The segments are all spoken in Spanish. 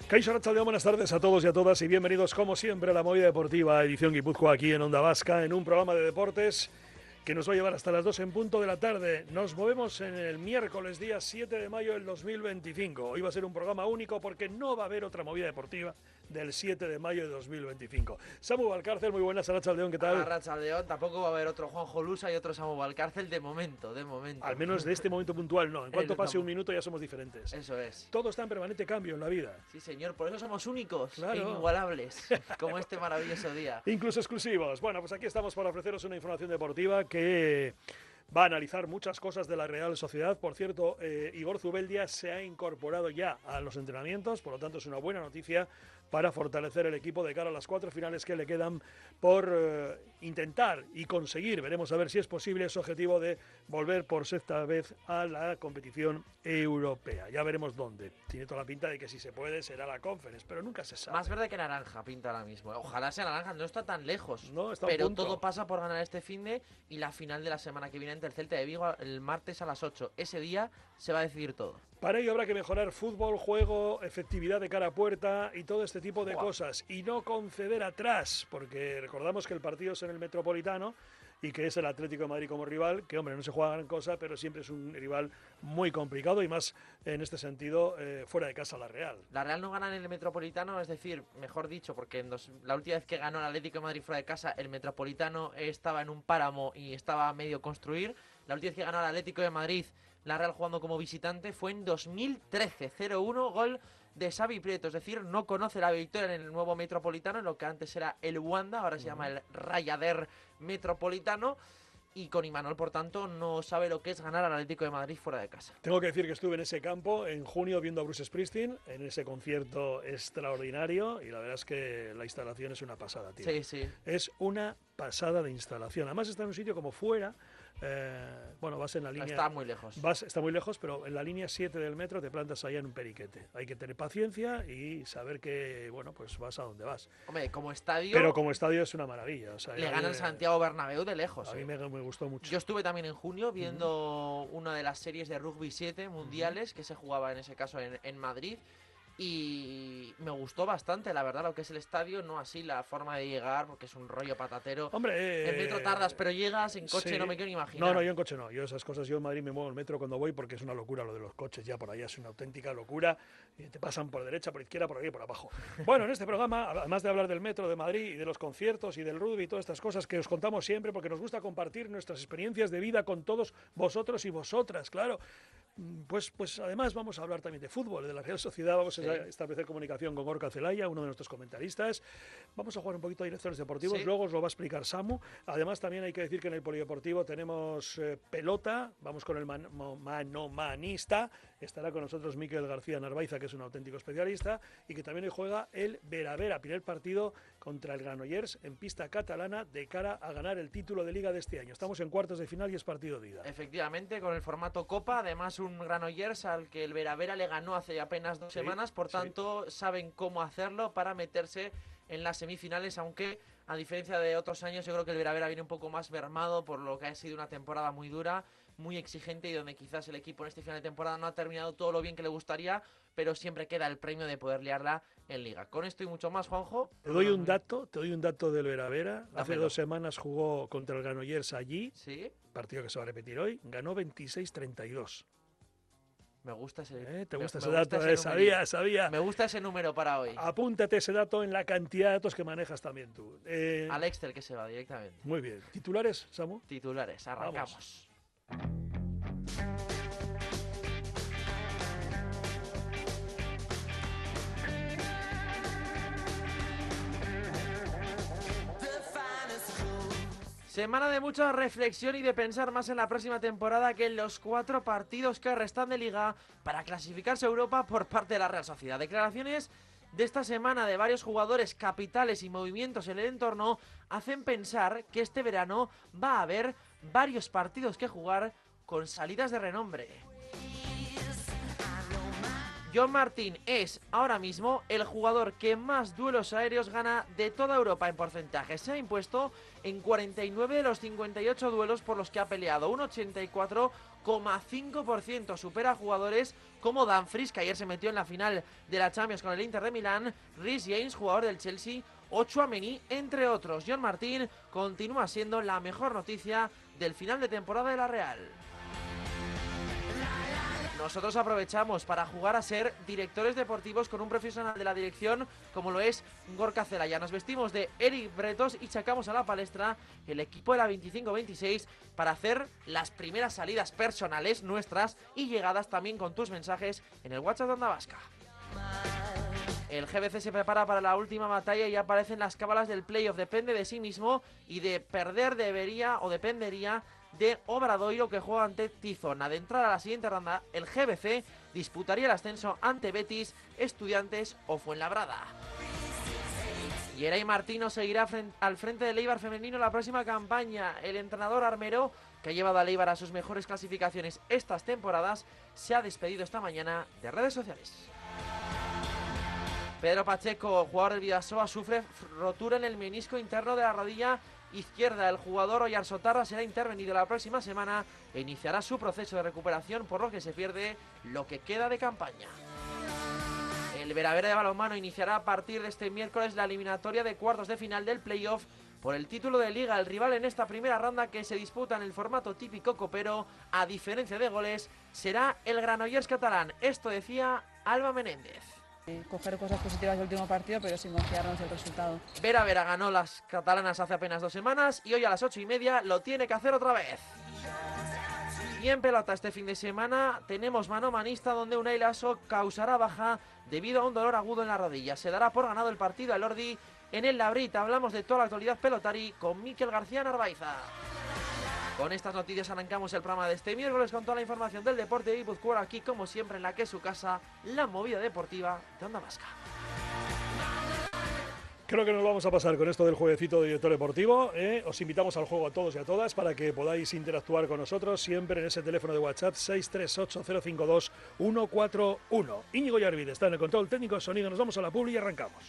Kaixo Arratsaldeon, buenas tardes a todos y a todas y bienvenidos como siempre a la Movida Deportiva, edición Guipúzcoa aquí en Onda Vasca, en un programa de deportes que nos va a llevar hasta las 2 en punto de la tarde. Nos movemos en el miércoles día 7 de mayo del 2025. Hoy va a ser un programa único porque no va a haber otra Movida Deportiva del 7 de mayo de 2025. Samu Valcárcel, muy buenas, Arratsaldeon, ¿qué tal? Arratsaldeon, tampoco va a haber otro Juanjo Lusa y otro Samu Valcárcel de momento. Al menos de este momento puntual no. En cuanto pase un minuto ya somos diferentes. Eso es. Todo está en permanente cambio en la vida. Sí, señor, por eso somos únicos, claro, e inigualables, como este maravilloso día. Incluso exclusivos. Bueno, pues aquí estamos para ofreceros una información deportiva que va a analizar muchas cosas de la Real Sociedad. Por cierto, Igor Zubeldia se ha incorporado ya a los entrenamientos, por lo tanto es una buena noticia para fortalecer el equipo de cara a las 4 finales que le quedan por intentar y conseguir. Veremos a ver si es posible ese objetivo de volver por sexta vez a la competición europea. Ya veremos dónde. Tiene toda la pinta de que si se puede será la Conference, pero nunca se sabe. Más verde que naranja pinta ahora mismo. Ojalá sea naranja, no está tan lejos. No, está pero punto. todo pasa por ganar este finde y la final de la semana que viene ante el Celta de Vigo el martes a las 8. Ese día se va a decidir todo. Para ello habrá que mejorar fútbol, juego, efectividad de cara a puerta y todo este tipo de cosas. Y no conceder atrás, porque recordamos que el partido es en el Metropolitano y que es el Atlético de Madrid como rival, que hombre, no se juega gran cosa, pero siempre es un rival muy complicado y más en este sentido fuera de casa la Real. La Real no gana en el Metropolitano, es decir, mejor dicho, porque la última vez que ganó el Atlético de Madrid fuera de casa, el Metropolitano estaba en un páramo y estaba a medio construir. La última vez que ganó el Atlético de Madrid, la Real jugando como visitante, fue en 2013, 0-1, gol de Xavi Prieto, es decir, no conoce la victoria en el nuevo Metropolitano, en lo que antes era el Wanda, ahora se llama el Rayader Metropolitano, y con Imanol, por tanto, no sabe lo que es ganar al Atlético de Madrid fuera de casa. Tengo que decir que estuve en ese campo en junio viendo a Bruce Springsteen, en ese concierto extraordinario, y la verdad es que la instalación es una pasada, tío. Sí, sí. Es una pasada de instalación. Además está en un sitio como fuera. Bueno, vas en la línea... Está muy lejos. Está muy lejos, pero en la línea 7 del metro te plantas allá en un periquete. Hay que tener paciencia y saber que, bueno, pues vas a donde vas. Hombre, como estadio... Pero como estadio es una maravilla. O sea, le gana el Santiago Bernabéu de lejos. A mí me gustó mucho. Yo estuve también en junio viendo una de las series de rugby 7 mundiales que se jugaba en ese caso en Madrid. Y me gustó bastante, la verdad, lo que es el estadio, no así la forma de llegar, porque es un rollo patatero. Hombre, en metro tardas, pero llegas, en coche sí. no me quiero ni imaginar. No, yo en coche no. Yo esas cosas, yo en Madrid me muevo en metro cuando voy porque es una locura lo de los coches, ya por allá es una auténtica locura. Y te pasan por derecha, por izquierda, por aquí y por abajo. Bueno, en este programa, además de hablar del metro de Madrid y de los conciertos y del rugby y todas estas cosas que os contamos siempre, porque nos gusta compartir nuestras experiencias de vida con todos vosotros y vosotras, claro. Pues además vamos a hablar también de fútbol, de la Real Sociedad, vamos a establecer comunicación con Gorka Celaya, uno de nuestros comentaristas, vamos a jugar un poquito a directores deportivos, luego os lo va a explicar Samu. Además también hay que decir que en el polideportivo tenemos pelota, vamos con el manomanista, estará con nosotros Miquel García Narvaiza, que es un auténtico especialista, y que también hoy juega el Vera, primer partido contra el Granollers en pista catalana de cara a ganar el título de Liga de este año. Estamos en cuartos de final y es partido de ida. Efectivamente, con el formato Copa, además un Granollers al que el Vera le ganó hace apenas 2 semanas, por tanto saben cómo hacerlo para meterse en las semifinales, aunque a diferencia de otros años yo creo que el Vera viene un poco más mermado por lo que ha sido una temporada muy dura, muy exigente y donde quizás el equipo en este final de temporada no ha terminado todo lo bien que le gustaría, pero siempre queda el premio de poder liarla en Liga. Con esto y mucho más, Juanjo. Te doy un dato del Vera. Hace 2 semanas jugó contra el Granollers allí, partido que se va a repetir hoy, ganó 26-32. Me gusta ese ¿Te gusta ese dato? Sabía. Me gusta ese número para hoy. Apúntate ese dato en la cantidad de datos que manejas también tú. Al Excel que se va directamente. Muy bien. ¿Titulares, Samu? Titulares, arrancamos. Semana de mucha reflexión y de pensar más en la próxima temporada que en los 4 partidos que restan de Liga para clasificarse a Europa por parte de la Real Sociedad. Declaraciones de esta semana de varios jugadores, capitales y movimientos en el entorno hacen pensar que este verano va a haber varios partidos que jugar con salidas de renombre. John Martín es ahora mismo el jugador que más duelos aéreos gana de toda Europa en porcentaje. Se ha impuesto en 49 de los 58 duelos por los que ha peleado, un 84,5%. Supera a jugadores como Dumfries, que ayer se metió en la final de la Champions con el Inter de Milán, Reece James, jugador del Chelsea, o Tchouaméni, entre otros. John Martín continúa siendo la mejor noticia del final de temporada de la Real. Nosotros aprovechamos para jugar a ser directores deportivos con un profesional de la dirección como lo es Gorka Zelaya. Nos vestimos de Eric Bretos y sacamos a la palestra el equipo de la 25-26 para hacer las primeras salidas personales nuestras y llegadas también con tus mensajes en el WhatsApp de Onda Vasca. El GBC se prepara para la última batalla y aparecen las cábalas del playoff. Depende de sí mismo y de perder dependería de Obradoiro, que juega ante Tizona. De entrar a la siguiente ronda, el GBC disputaría el ascenso ante Betis, Estudiantes o Fuenlabrada. Yeray Martino seguirá al frente del Eibar femenino la próxima campaña. El entrenador armero, que ha llevado al Eibar a sus mejores clasificaciones estas temporadas, se ha despedido esta mañana de redes sociales. Pedro Pacheco, jugador del Bidasoa, sufre rotura en el menisco interno de la rodilla izquierda. El jugador Oyarsotarra será intervenido la próxima semana e iniciará su proceso de recuperación, por lo que se pierde lo que queda de campaña. El Veravera de balonmano iniciará a partir de este miércoles la eliminatoria de cuartos de final del playoff por el título de liga. El rival en esta primera ronda, que se disputa en el formato típico copero, a diferencia de goles, será el Granollers catalán. Esto decía Alba Menéndez. Coger cosas positivas del último partido, pero sin confiarnos en el resultado. Vera ganó las catalanas hace apenas 2 semanas y hoy a las 8:30 lo tiene que hacer otra vez. Y en pelota este fin de semana tenemos mano manista, donde Unai Lasso causará baja debido a un dolor agudo en la rodilla. Se dará por ganado el partido a Elordi en el Labrit. Hablamos de toda la actualidad pelotari con Mikel García Narvaiza. Con estas noticias arrancamos el programa de este miércoles con toda la información del deporte de Guipúzcoa, aquí como siempre en la que es su casa, la movida deportiva de Onda Vasca. Creo que nos vamos a pasar con esto del jueguecito de director deportivo. Os invitamos al juego a todos y a todas para que podáis interactuar con nosotros siempre en ese teléfono de WhatsApp 638-052-141. Íñigo Yarvid está en el control técnico de sonido. Nos vamos a la publi y arrancamos.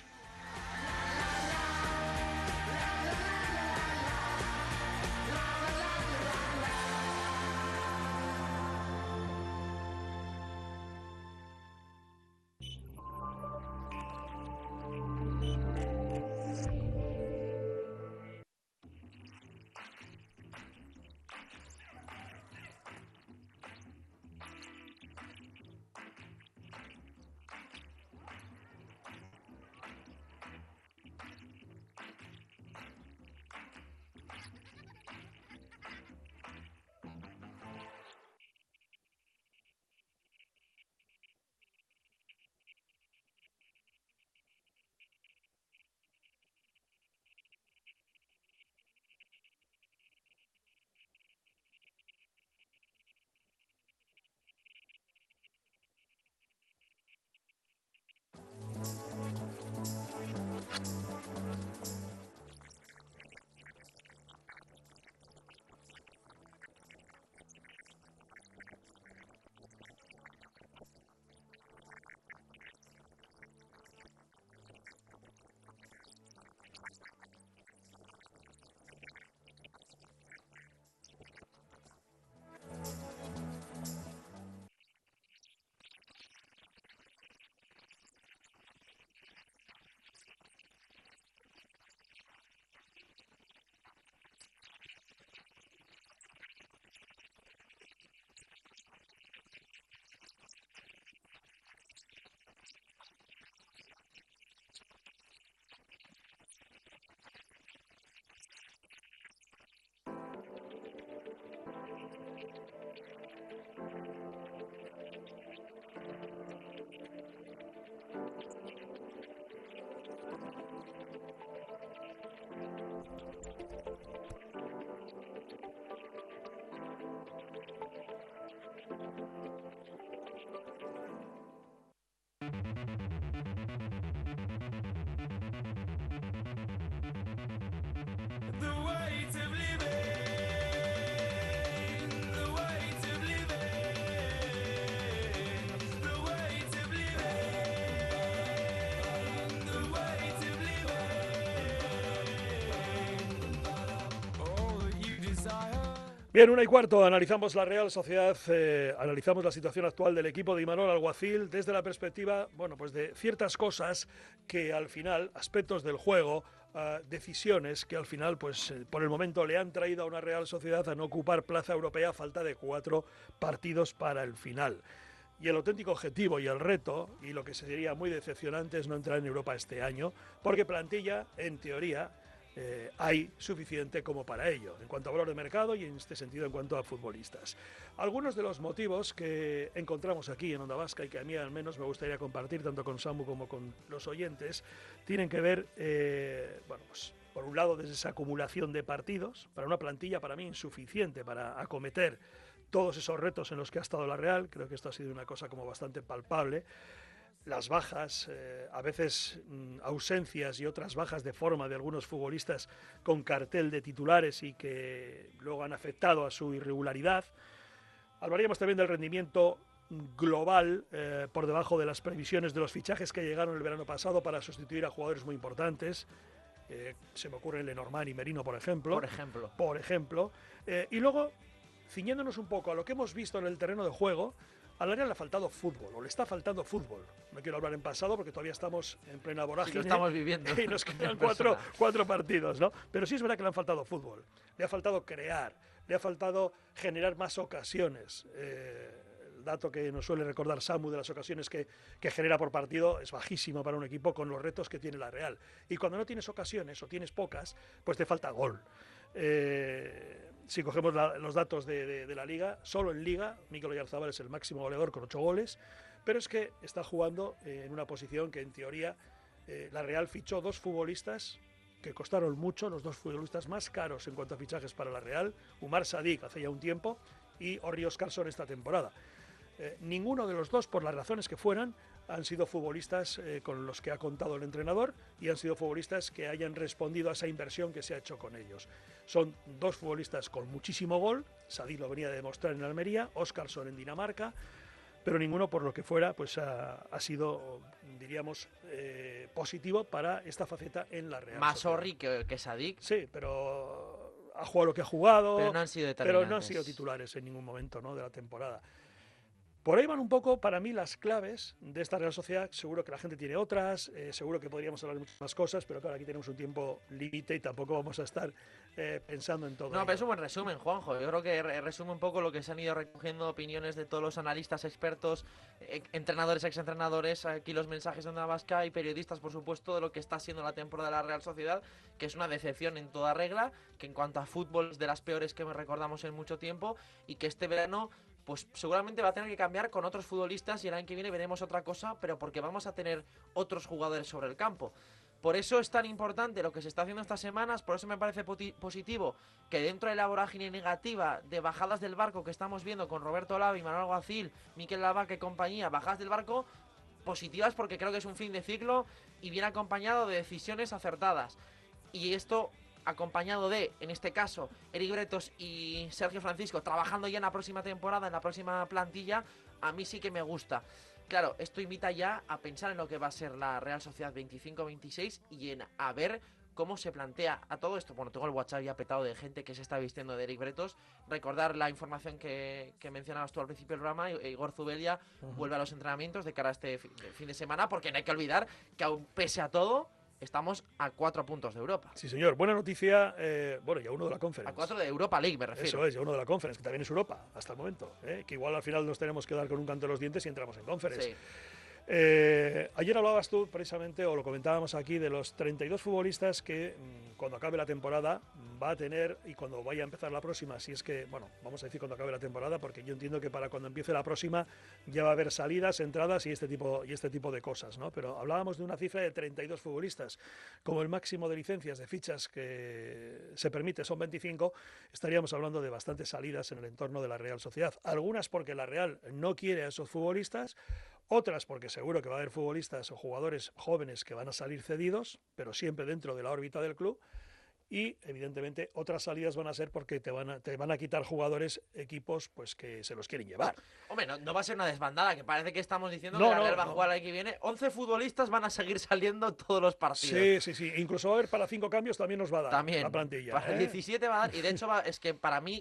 Bien, 1:15, analizamos la Real Sociedad, analizamos la situación actual del equipo de Imanol Alguacil desde la perspectiva, bueno, pues de ciertas cosas que al final, aspectos del juego, decisiones que al final, pues por el momento le han traído a una Real Sociedad a no ocupar plaza europea a falta de 4 partidos para el final. Y el auténtico objetivo y el reto, y lo que sería muy decepcionante, es no entrar en Europa este año, porque plantilla, en teoría, hay suficiente como para ello, en cuanto a valor de mercado y en este sentido en cuanto a futbolistas. Algunos de los motivos que encontramos aquí en Onda Vasca y que a mí al menos me gustaría compartir tanto con Samu como con los oyentes, tienen que ver, bueno, pues por un lado desde esa acumulación de partidos, para una plantilla para mí insuficiente para acometer todos esos retos en los que ha estado la Real. Creo que esto ha sido una cosa como bastante palpable. Las bajas, a veces ausencias y otras bajas de forma de algunos futbolistas con cartel de titulares y que luego han afectado a su irregularidad. Hablaríamos también del rendimiento global por debajo de las previsiones de los fichajes que llegaron el verano pasado para sustituir a jugadores muy importantes. Se me ocurre Lenormand y Merino, por ejemplo. Por ejemplo. Y luego, ciñéndonos un poco a lo que hemos visto en el terreno de juego, al Real le ha faltado fútbol, o le está faltando fútbol. No quiero hablar en pasado porque todavía estamos en plena vorágine. Sí, lo estamos viviendo. Y nos quedan cuatro partidos, ¿no? Pero sí es verdad que le han faltado fútbol. Le ha faltado crear, le ha faltado generar más ocasiones. El dato que nos suele recordar Samu de las ocasiones que genera por partido es bajísimo para un equipo con los retos que tiene la Real. Y cuando no tienes ocasiones o tienes pocas, pues te falta gol. Si cogemos los datos de la Liga, solo en Liga, Mikel Oyarzabal es el máximo goleador con 8 goles, pero es que está jugando en una posición que en teoría la Real fichó 2 futbolistas que costaron mucho, los 2 futbolistas más caros en cuanto a fichajes para la Real, Umar Sadik hace ya un tiempo y Orri Oscarsson esta temporada. Ninguno de los 2, por las razones que fueran, han sido futbolistas con los que ha contado el entrenador y han sido futbolistas que hayan respondido a esa inversión que se ha hecho con ellos. Son 2 futbolistas con muchísimo gol, Sadik lo venía a demostrar en Almería, Oscarsson en Dinamarca, pero ninguno por lo que fuera pues ha sido, diríamos, positivo para esta faceta en la Real. Más Orri que Sadik. Sí, pero ha jugado lo que ha jugado, pero no han sido titulares en ningún momento, ¿no?, de la temporada. Por ahí van un poco, para mí, las claves de esta Real Sociedad. Seguro que la gente tiene otras, seguro que podríamos hablar de muchas más cosas, pero claro, aquí tenemos un tiempo límite y tampoco vamos a estar pensando en todo. No, pero es un buen resumen, Juanjo. Yo creo que resume un poco lo que se han ido recogiendo opiniones de todos los analistas, expertos, entrenadores, exentrenadores, aquí los mensajes de Onda Vasca y periodistas, por supuesto, de lo que está siendo la temporada de la Real Sociedad, que es una decepción en toda regla, que en cuanto a fútbol es de las peores que recordamos en mucho tiempo y que este verano pues seguramente va a tener que cambiar con otros futbolistas y el año que viene veremos otra cosa, pero porque vamos a tener otros jugadores sobre el campo. Por eso es tan importante lo que se está haciendo estas semanas, por eso me parece positivo que dentro de la vorágine negativa de bajadas del barco que estamos viendo con Roberto Lava, Imanol Alguacil, Mikel Lavaca y compañía, bajadas del barco positivas porque creo que es un fin de ciclo y viene acompañado de decisiones acertadas. Y esto acompañado de, en este caso, Eric Bretos y Sergio Francisco trabajando ya en la próxima temporada, en la próxima plantilla, a mí sí que me gusta. Claro, esto invita ya a pensar en lo que va a ser la Real Sociedad 25-26 y en a ver cómo se plantea a todo esto. Bueno, tengo el WhatsApp ya petado de gente que se está vistiendo de Eric Bretos. Recordar la información que mencionabas tú al principio del programa, Igor Zubelia vuelve a los entrenamientos de cara a este fin de semana, porque no hay que olvidar que aún pese a todo estamos a 4 puntos de Europa. Sí, señor. Buena noticia. Bueno, ya uno de la Conference. A 4 de Europa League, me refiero. Eso es, ya uno de la Conference, que también es Europa, hasta el momento. Que igual al final nos tenemos que dar con un canto de los dientes y entramos en Conference. Sí. Ayer hablabas tú precisamente, o lo comentábamos aquí, de los 32 futbolistas que cuando acabe la temporada va a tener, y cuando vaya a empezar la próxima, si es que, bueno, vamos a decir cuando acabe la temporada, porque yo entiendo que para cuando empiece la próxima ya va a haber salidas, entradas y este tipo de cosas, ¿no? Pero hablábamos de una cifra de 32 futbolistas, como el máximo de licencias de fichas que se permite son 25, estaríamos hablando de bastantes salidas en el entorno de la Real Sociedad. Algunas porque la Real no quiere a esos futbolistas, otras porque seguro que va a haber futbolistas o jugadores jóvenes que van a salir cedidos, pero siempre dentro de la órbita del club. Y evidentemente otras salidas van a ser porque te van a quitar jugadores, equipos pues que se los quieren llevar. Hombre, no va a ser una desbandada, que parece que estamos diciendo que la Real va a jugar el año que viene. 11 futbolistas van a seguir saliendo todos los partidos. Sí. Incluso va a haber para 5 cambios, también nos va a dar la plantilla. Para el 17 va a dar, y de hecho es que para mí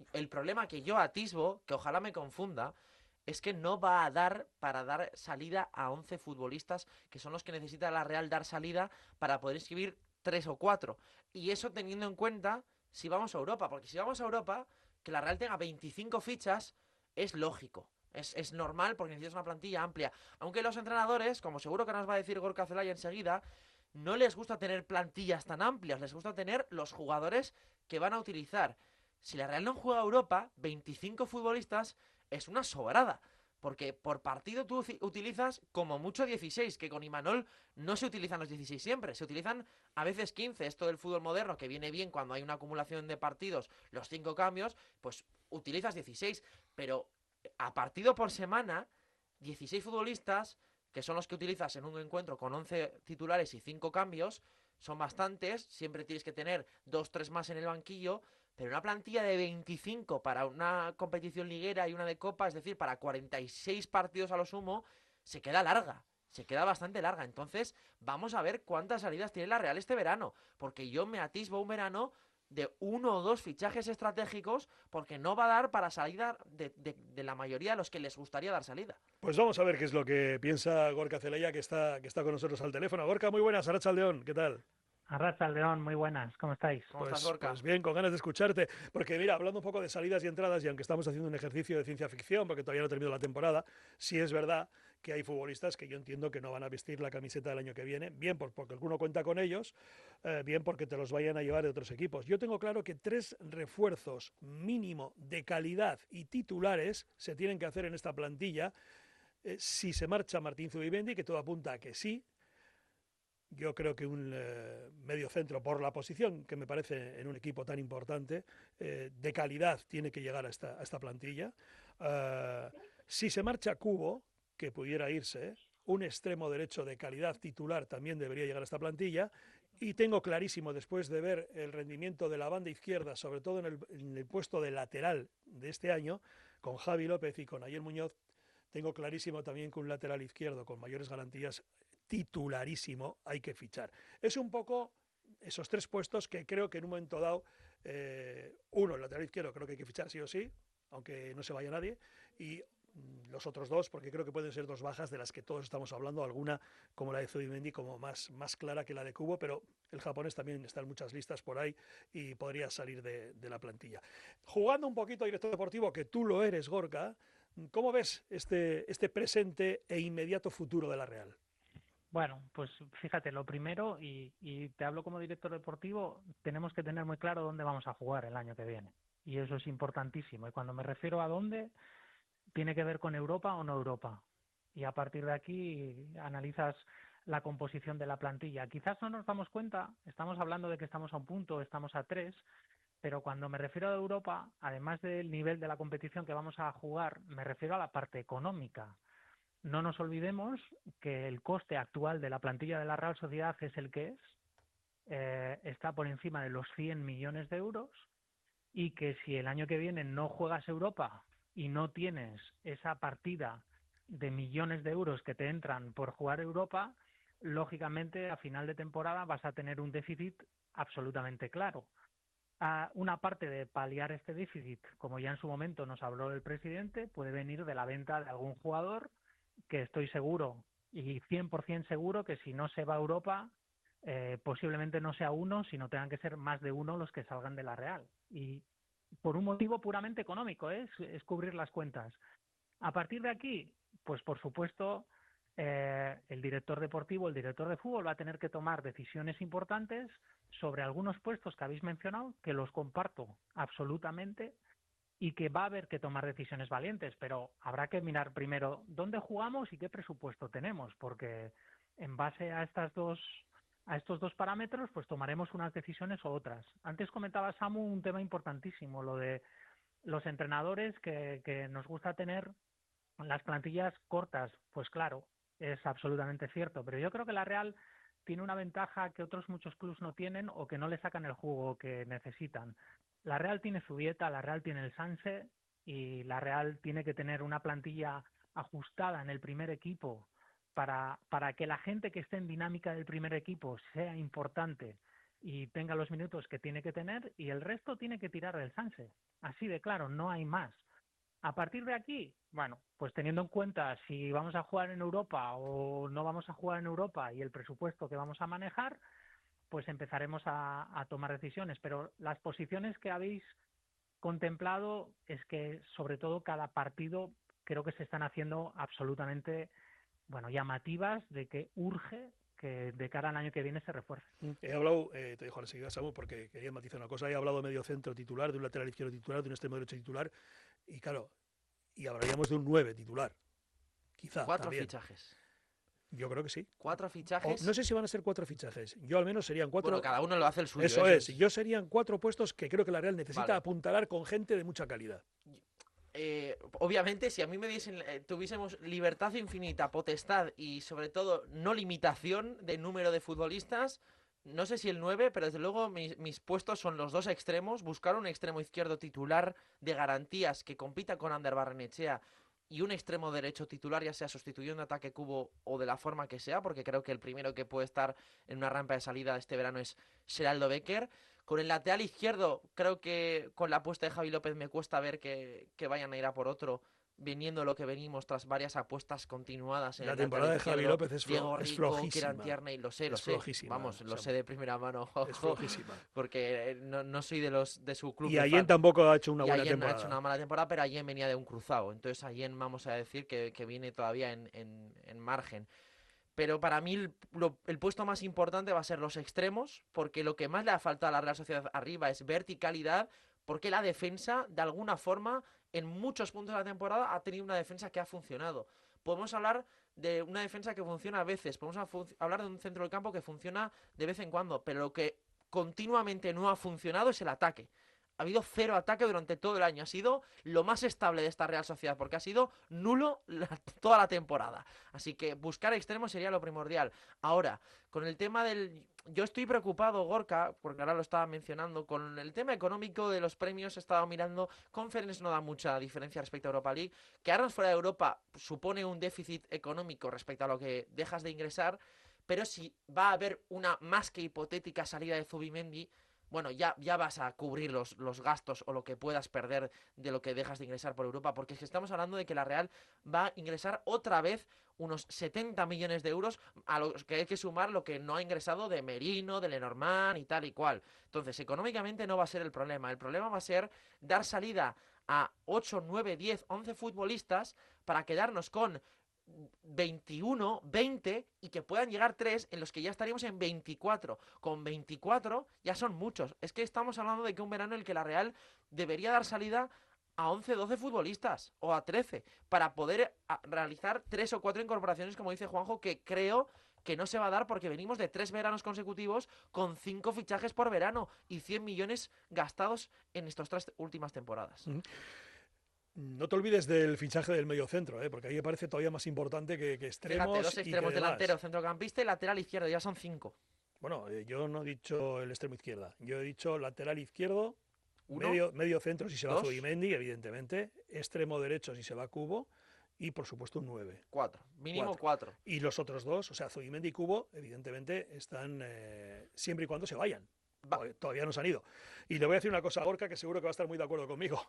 El problema que yo atisbo, que ojalá me confunda, es que no va a dar para dar salida a 11 futbolistas, que son los que necesita la Real dar salida para poder inscribir 3 o 4. Y eso teniendo en cuenta si vamos a Europa, porque si vamos a Europa, que la Real tenga 25 fichas es lógico. Es normal porque necesitas una plantilla amplia. Aunque los entrenadores, como seguro que nos va a decir Gorka Zelaya enseguida, no les gusta tener plantillas tan amplias, les gusta tener los jugadores que van a utilizar. Si la Real no juega a Europa, 25 futbolistas es una sobrada. Porque por partido tú utilizas como mucho 16, que con Imanol no se utilizan los 16 siempre, se utilizan a veces 15. Esto del fútbol moderno, que viene bien cuando hay una acumulación de partidos, los 5 cambios, pues utilizas 16. Pero a partido por semana, 16 futbolistas, que son los que utilizas en un encuentro con 11 titulares y 5 cambios, son bastantes, siempre tienes que tener 2-3 más en el banquillo, pero una plantilla de 25 para una competición liguera y una de copa, es decir, para 46 partidos a lo sumo, se queda larga. Se queda bastante larga. Entonces, vamos a ver cuántas salidas tiene la Real este verano. Porque yo me atisbo un verano de 1 o 2 fichajes estratégicos, porque no va a dar para salida de la mayoría de los que les gustaría dar salida. Pues vamos a ver qué es lo que piensa Gorka Zelaya, que está con nosotros al teléfono. Gorka, muy buenas, Arratsaldeon, ¿qué tal? Arratsaldeon, muy buenas, ¿cómo estáis? ¿Cómo estás, Pues, Gorka? pues bien, con ganas de escucharte, porque mira, hablando un poco de salidas y entradas, y aunque estamos haciendo un ejercicio de ciencia ficción, porque todavía no terminó la temporada, sí es verdad que hay futbolistas que yo entiendo que no van a vestir la camiseta del año que viene, bien porque alguno cuenta con ellos, bien porque te los vayan a llevar de otros equipos. Yo tengo claro que 3 refuerzos mínimo de calidad y titulares se tienen que hacer en esta plantilla. Si se marcha Martín Zubimendi, que todo apunta a que sí, yo creo que un medio centro por la posición que me parece en un equipo tan importante, de calidad, tiene que llegar a esta plantilla. Si se marcha Cubo, que pudiera irse, un extremo derecho de calidad titular también debería llegar a esta plantilla. Y tengo clarísimo, después de ver el rendimiento de la banda izquierda, sobre todo en el puesto de lateral de este año, con Javi López y con Ayer Muñoz, tengo clarísimo también que un lateral izquierdo con mayores garantías, titularísimo, hay que fichar. Es un poco esos 3 puestos que creo que en un momento dado, uno, el lateral izquierdo, creo que hay que fichar sí o sí, aunque no se vaya nadie, y los otros 2, porque creo que pueden ser 2 bajas de las que todos estamos hablando, alguna como la de Zubimendi, como más clara que la de Cubo, pero el japonés también está en muchas listas por ahí y podría salir de la plantilla. Jugando un poquito, director deportivo, que tú lo eres, Gorka, ¿cómo ves este presente e inmediato futuro de la Real? Bueno, pues fíjate, lo primero, y te hablo como director deportivo, tenemos que tener muy claro dónde vamos a jugar el año que viene. Y eso es importantísimo. Y cuando me refiero a dónde, tiene que ver con Europa o no Europa. Y a partir de aquí analizas la composición de la plantilla. Quizás no nos damos cuenta, estamos hablando de que estamos a un punto, estamos a 3, pero cuando me refiero a Europa, además del nivel de la competición que vamos a jugar, me refiero a la parte económica. No nos olvidemos que el coste actual de la plantilla de la Real Sociedad es el que es, está por encima de los 100 millones de euros, y que si el año que viene no juegas Europa y no tienes esa partida de millones de euros que te entran por jugar Europa, lógicamente a final de temporada vas a tener un déficit absolutamente claro. Una parte de paliar este déficit, como ya en su momento nos habló el presidente, puede venir de la venta de algún jugador, que estoy seguro y 100% seguro que si no se va a Europa, posiblemente no sea uno, sino tengan que ser más de uno los que salgan de la Real. Y por un motivo puramente económico, es cubrir las cuentas. A partir de aquí, pues por supuesto, el director deportivo, el director de fútbol va a tener que tomar decisiones importantes sobre algunos puestos que habéis mencionado, que los comparto absolutamente, y que va a haber que tomar decisiones valientes, pero habrá que mirar primero dónde jugamos y qué presupuesto tenemos, porque en base a estos dos parámetros, pues tomaremos unas decisiones u otras. Antes comentaba Samu un tema importantísimo, lo de los entrenadores que nos gusta tener las plantillas cortas. Pues claro, es absolutamente cierto, pero yo creo que la Real tiene una ventaja que otros muchos clubes no tienen o que no le sacan el jugo que necesitan. La Real tiene su dieta, la Real tiene el Sanse, y la Real tiene que tener una plantilla ajustada en el primer equipo para que la gente que esté en dinámica del primer equipo sea importante y tenga los minutos que tiene que tener y el resto tiene que tirar del Sanse. Así de claro, no hay más. A partir de aquí, bueno, pues teniendo en cuenta si vamos a jugar en Europa o no vamos a jugar en Europa y el presupuesto que vamos a manejar, pues empezaremos a tomar decisiones. Pero las posiciones que habéis contemplado es que, sobre todo, cada partido creo que se están haciendo absolutamente, bueno, llamativas de que urge que de cara al año que viene se refuerce. He hablado, te dejo enseguida, Samu, porque quería matizar una cosa. He hablado de medio centro titular, de un lateral izquierdo titular, de un extremo derecho titular, y claro, y hablaríamos de un 9 titular. Quizá 4 también. fichajes. Yo creo que sí. 4 fichajes. No sé si van a ser 4 fichajes. Yo al menos serían 4. Bueno, cada uno lo hace el suyo. Eso es. Yo serían 4 puestos que creo que la Real necesita Vale. apuntalar con gente de mucha calidad. Obviamente, si a mí me diesen, tuviésemos libertad infinita, potestad y sobre todo no limitación de número de futbolistas, no sé si el 9, pero desde luego mis puestos son los 2 extremos, buscar un extremo izquierdo titular de garantías que compita con Ander Barrenechea y un extremo derecho titular, ya sea sustituyendo a Ataque Cubo o de la forma que sea, porque creo que el primero que puede estar en una rampa de salida este verano es Geraldo Becker. Con el lateral izquierdo, creo que con la apuesta de Javi López me cuesta ver que vayan a ir a por otro, viniendo lo que venimos tras varias apuestas continuadas en La el temporada de lateral Javi izquierdo. López es Diego Rico, flojísima. Kieran Tierney, lo sé. Flojísima, Vamos, lo Samu. sé de primera mano. Es flojísima. Porque no soy de su club. Y de Allen fan. tampoco ha hecho una Y buena Allen temporada. ha hecho una mala temporada, pero Allen venía de un cruzado. Entonces Allen vamos a decir que viene todavía en margen. Pero para mí el puesto más importante va a ser los extremos, porque lo que más le ha faltado a la Real Sociedad arriba es verticalidad, porque la defensa, de alguna forma, en muchos puntos de la temporada ha tenido una defensa que ha funcionado. Podemos hablar de una defensa que funciona a veces, podemos hablar de un centro del campo que funciona de vez en cuando, pero lo que continuamente no ha funcionado es el ataque. Ha habido 0 ataque durante todo el año. Ha sido lo más estable de esta Real Sociedad, porque ha sido nulo toda la temporada. Así que buscar extremos sería lo primordial. Ahora, con el tema del... Yo estoy preocupado, Gorka, porque ahora lo estaba mencionando, con el tema económico de los premios. He estado mirando, Conference no da mucha diferencia respecto a Europa League. Quedarnos fuera de Europa supone un déficit económico respecto a lo que dejas de ingresar, pero si va a haber una más que hipotética salida de Zubimendi, bueno, ya vas a cubrir los gastos o lo que puedas perder de lo que dejas de ingresar por Europa, porque es que estamos hablando de que la Real va a ingresar otra vez unos 70 millones de euros, a los que hay que sumar lo que no ha ingresado de Merino, de Lenormand y tal y cual. Entonces, económicamente no va a ser el problema va a ser dar salida a 8, 9, 10, 11 futbolistas para quedarnos con 21, 20 y que puedan llegar 3 en los que ya estaríamos en 24. Con 24 ya son muchos. Es que estamos hablando de que un verano en el que la Real debería dar salida a 11, 12 futbolistas o a 13 para poder realizar 3 o 4 incorporaciones, como dice Juanjo, que creo que no se va a dar porque venimos de 3 veranos consecutivos con 5 fichajes por verano y 100 millones gastados en estas 3 últimas temporadas. No te olvides del fichaje del mediocentro, porque ahí me parece todavía más importante que extremos. Fíjate, 2 extremos, y delantero, centrocampista y lateral izquierdo, ya son 5. Bueno, yo no he dicho el extremo izquierda, yo he dicho lateral izquierdo, Uno, medio centro si se va 2, Zubimendi, evidentemente, extremo derecho si se va Cubo y por supuesto un 9. 4, mínimo 4. Y los otros dos, o sea, Zubimendi y Cubo, evidentemente están siempre y cuando se vayan. Todavía no se han ido. Y le voy a decir una cosa a Gorka que seguro que va a estar muy de acuerdo conmigo.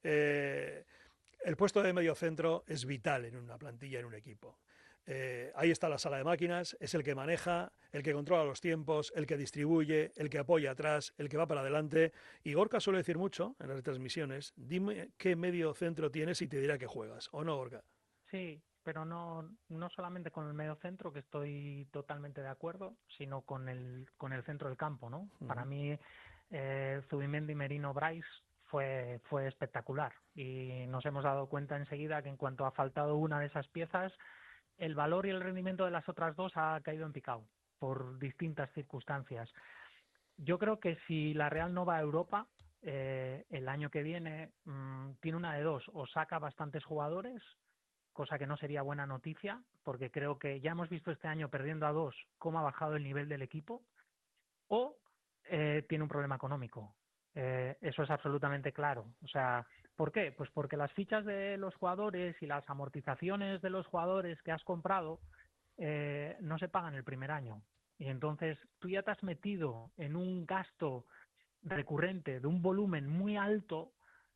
El puesto de medio centro es vital en una plantilla, en un equipo. Ahí está la sala de máquinas, es el que maneja, el que controla los tiempos, el que distribuye, el que apoya atrás, el que va para adelante. Y Gorka suele decir mucho en las retransmisiones, dime qué medio centro tienes y te dirá que juegas. ¿O no, Gorka? Sí, pero no solamente con el medio centro, que estoy totalmente de acuerdo, sino con el centro del campo, ¿no? Para mí, Zubimendi, Merino, Bryce fue espectacular y nos hemos dado cuenta enseguida que en cuanto ha faltado una de esas piezas, el valor y el rendimiento de las otras dos ha caído en picado por distintas circunstancias. Yo creo que si la Real no va a Europa el año que viene, tiene una de dos: o saca bastantes jugadores, cosa que no sería buena noticia, porque creo que ya hemos visto este año, perdiendo a 2, cómo ha bajado el nivel del equipo, o tiene un problema económico. Eso es absolutamente claro. O sea, ¿por qué? Pues porque las fichas de los jugadores y las amortizaciones de los jugadores que has comprado no se pagan el primer año. Y entonces tú ya te has metido en un gasto recurrente de un volumen muy alto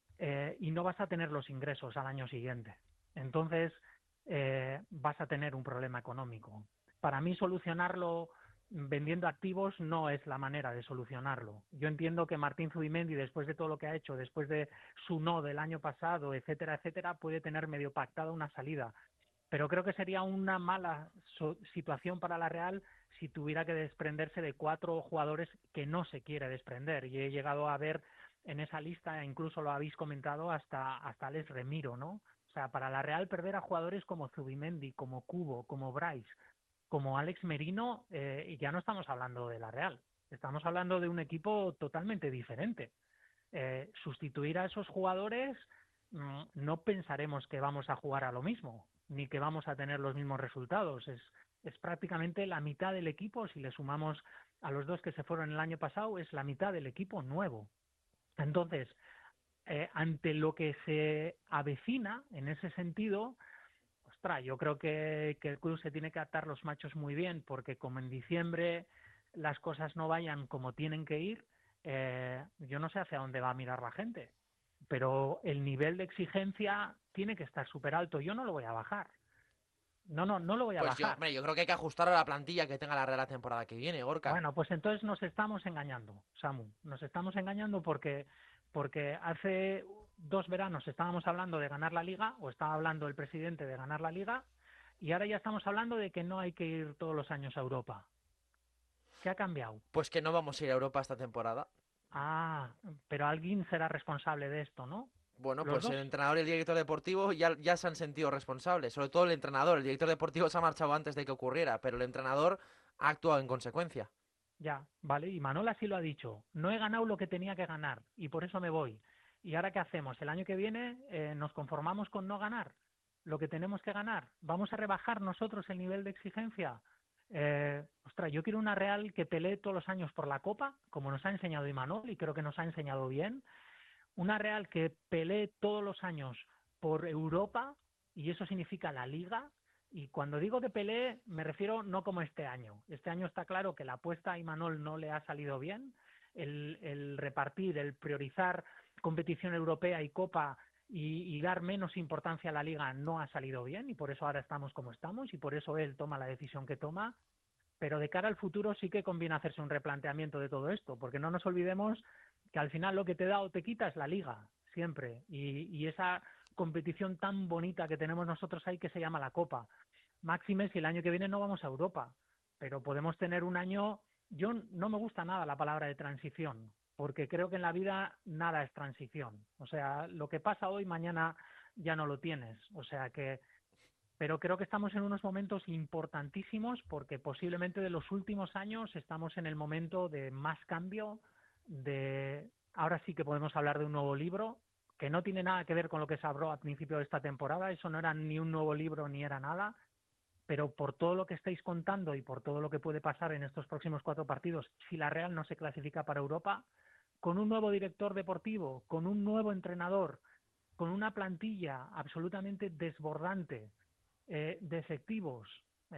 y no vas a tener los ingresos al año siguiente. Entonces vas a tener un problema económico. Para mí solucionarlo vendiendo activos no es la manera de solucionarlo. Yo entiendo que Martín Zubimendi, después de todo lo que ha hecho, después de su no del año pasado, etcétera, etcétera, puede tener medio pactada una salida. Pero creo que sería una mala situación para la Real si tuviera que desprenderse de 4 jugadores que no se quiere desprender. Y he llegado a ver en esa lista, incluso lo habéis comentado, hasta Alex Remiro, ¿no? O sea, para la Real perder a jugadores como Zubimendi, como Cubo, como Bryce, como Alex Merino, y ya no estamos hablando de la Real, estamos hablando de un equipo totalmente diferente. Sustituir a esos jugadores, no pensaremos que vamos a jugar a lo mismo, ni que vamos a tener los mismos resultados. Es prácticamente la mitad del equipo, si le sumamos a los 2 que se fueron el año pasado, es la mitad del equipo nuevo. Entonces, ante lo que se avecina en ese sentido, ostras, yo creo que el club se tiene que atar los machos muy bien, porque como en diciembre las cosas no vayan como tienen que ir, yo no sé hacia dónde va a mirar la gente, pero el nivel de exigencia tiene que estar súper alto. Yo no lo voy a bajar. No lo voy a Pues bajar. yo creo que hay que ajustar a la plantilla que tenga la Real la temporada que viene, Gorka. Bueno, pues entonces nos estamos engañando, Samu. Nos estamos engañando porque hace 2 veranos estábamos hablando de ganar la Liga, o estaba hablando el presidente de ganar la Liga, y ahora ya estamos hablando de que no hay que ir todos los años a Europa. ¿Qué ha cambiado? Pues que no vamos a ir a Europa esta temporada. Ah, pero alguien será responsable de esto, ¿no? Bueno, ¿Los pues dos? el entrenador y el director deportivo ya se han sentido responsables. Sobre todo el entrenador. El director deportivo se ha marchado antes de que ocurriera, pero el entrenador ha actuado en consecuencia. Ya, vale, y Manol así lo ha dicho. No he ganado lo que tenía que ganar y por eso me voy. ¿Y ahora qué hacemos? El año que viene nos conformamos con no ganar lo que tenemos que ganar. ¿Vamos a rebajar nosotros el nivel de exigencia? Ostras, yo quiero una Real que pelee todos los años por la Copa, como nos ha enseñado Imanol, y creo que nos ha enseñado bien. Una Real que pelee todos los años por Europa, y eso significa la Liga. Y cuando digo que pelee, me refiero no como este año. Este año está claro que la apuesta a Imanol no le ha salido bien. El repartir, el priorizar competición europea y Copa y dar menos importancia a la Liga no ha salido bien, y por eso ahora estamos como estamos, y por eso él toma la decisión que toma. Pero de cara al futuro sí que conviene hacerse un replanteamiento de todo esto, porque no nos olvidemos que al final lo que te da o te quita es la Liga, siempre. Y esa competición tan bonita que tenemos nosotros ahí, que se llama la Copa. Máxime si el año que viene no vamos a Europa, pero podemos tener un año... Yo no me gusta nada la palabra de transición, porque creo que en la vida nada es transición. O sea, lo que pasa hoy, mañana ya no lo tienes. O sea que... Pero creo que estamos en unos momentos importantísimos, porque posiblemente de los últimos años estamos en el momento de más cambio, de... Ahora sí que podemos hablar de un nuevo libro, que no tiene nada que ver con lo que se habló al principio de esta temporada. Eso no era ni un nuevo libro ni era nada, pero por todo lo que estáis contando y por todo lo que puede pasar en estos próximos 4 partidos, si la Real no se clasifica para Europa, con un nuevo director deportivo, con un nuevo entrenador, con una plantilla absolutamente desbordante, de efectivos,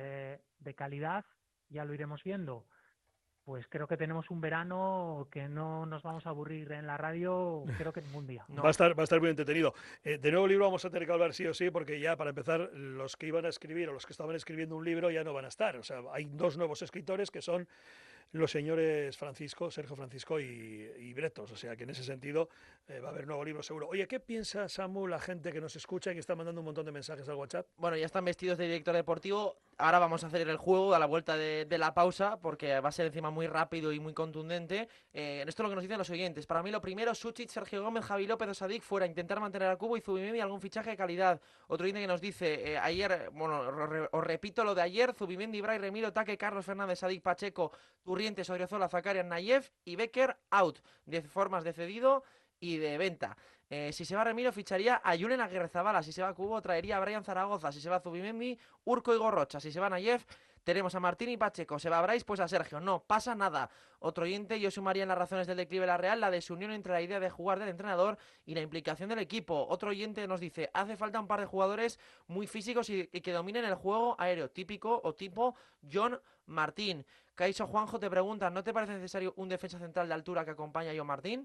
de calidad, ya lo iremos viendo. Pues creo que tenemos un verano que no nos vamos a aburrir en la radio, creo que ningún día. No. Va a estar muy entretenido. De nuevo libro vamos a tener que hablar sí o sí, porque ya para empezar, los que iban a escribir o los que estaban escribiendo un libro ya no van a estar. O sea, hay 2 nuevos escritores que son los señores Sergio Francisco y Bretos. O sea, que en ese sentido va a haber nuevo libro seguro. Oye, ¿qué piensa, Samu, la gente que nos escucha y que está mandando un montón de mensajes al WhatsApp? Bueno, ya están vestidos de director deportivo. Ahora vamos a hacer el juego a la vuelta de la pausa, porque va a ser encima muy rápido y muy contundente. Esto es lo que nos dicen los oyentes. Para mí lo primero, Suchit, Sergio Gómez, Javi López o Sadik fuera. Intentar mantener al Cubo y Zubimendi algún fichaje de calidad. Otro oyente que nos dice, ayer, bueno, os repito lo de ayer, Zubimendi, Bray, Remiro, Taque, Carlos Fernández, Sadik, Pacheco, Turrientes, Odriozola, Zakarian, Nayev y Becker out. 10 formas de cedido y de venta. Si se va Remiro, ficharía a Julen Aguirrezabala. Si se va Cubo, traería a Brian Zaragoza. Si se va Zubimendi, Urco y Gorrocha. Si se va Nayev, Tenemos a Martín y Pacheco. Se va Brais, pues a Sergio. No pasa nada. Otro oyente, yo sumaría en las razones del declive de la Real la desunión entre la idea de jugar del entrenador y la implicación del equipo. Otro oyente nos dice, hace falta un par de jugadores muy físicos y que dominen el juego aéreo, típico o tipo John Martín. Caiso Juanjo te pregunta, ¿no te parece necesario un defensa central de altura que acompañe a John Martín?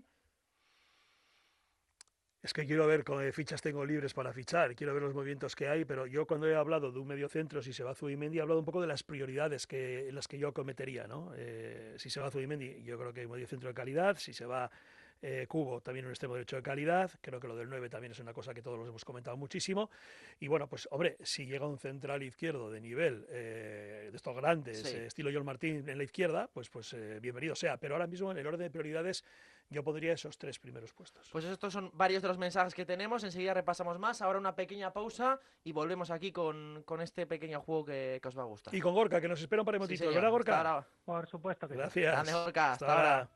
Es que quiero ver qué fichas tengo libres para fichar, quiero ver los movimientos que hay, pero yo cuando he hablado de un mediocentro, si se va Zubimendi, he hablado un poco de las prioridades en las que yo cometería, ¿no? Si se va Zubimendi, yo creo que hay un mediocentro de calidad, si se va Cubo, también un extremo derecho de calidad, creo que lo del 9 también es una cosa que todos los hemos comentado muchísimo, y bueno, pues hombre, si llega un central izquierdo de nivel, de estos grandes, Sí. estilo John Martín en la izquierda, pues bienvenido sea, pero ahora mismo en el orden de prioridades yo pondría esos 3 primeros puestos. Pues estos son varios de los mensajes que tenemos, enseguida repasamos más, ahora una pequeña pausa y volvemos aquí con este pequeño juego que os va a gustar. Y con Gorka, que nos espera un par de Sí, motitos, señor. ¿verdad, Gorka? Hasta ahora. Por supuesto que sí. Gracias. Grande, Gorka. Hasta ahora.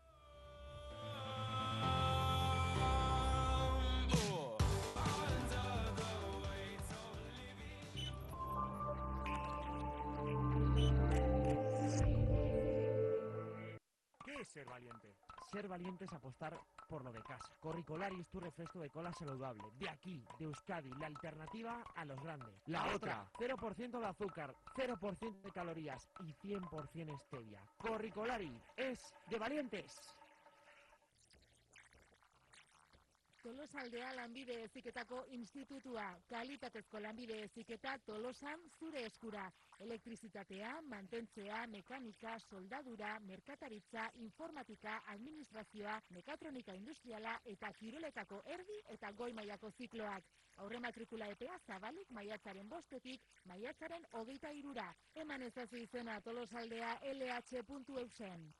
¿Qué es ser valiente? Ser valiente es apostar por lo de casa. Corricolaris, tu refresco de cola saludable. De aquí, de Euskadi, la alternativa a los grandes. La otra, 0% de azúcar, 0% de calorías y 100% stevia. Corricolari es de valientes. Tolosaldea lanbide heziketako institutua, kalitatezko lanbide heziketa Tolosan zure eskura. Elektrizitatea, mantentzea, mekanika, soldadura, merkataritza, informatika, administrazioa, mekatronika industriala eta kiroletako erdi eta goi mailako zikloak. Aurre matrikula epea zabalik maiatzaren 5etik maiatzaren 23ra. Eman ezazu izena Tolosaldea lh.eusen.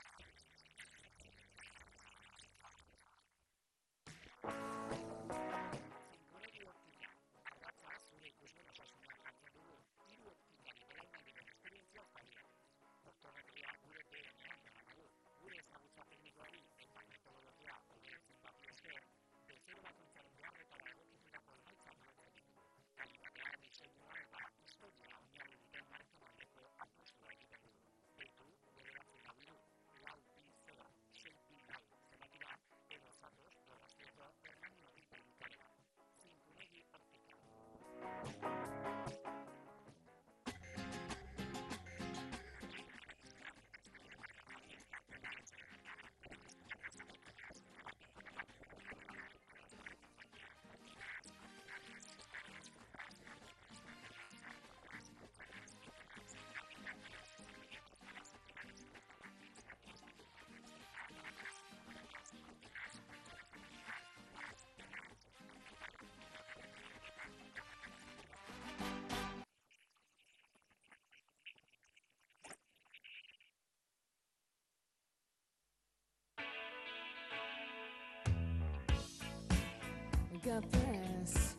Got this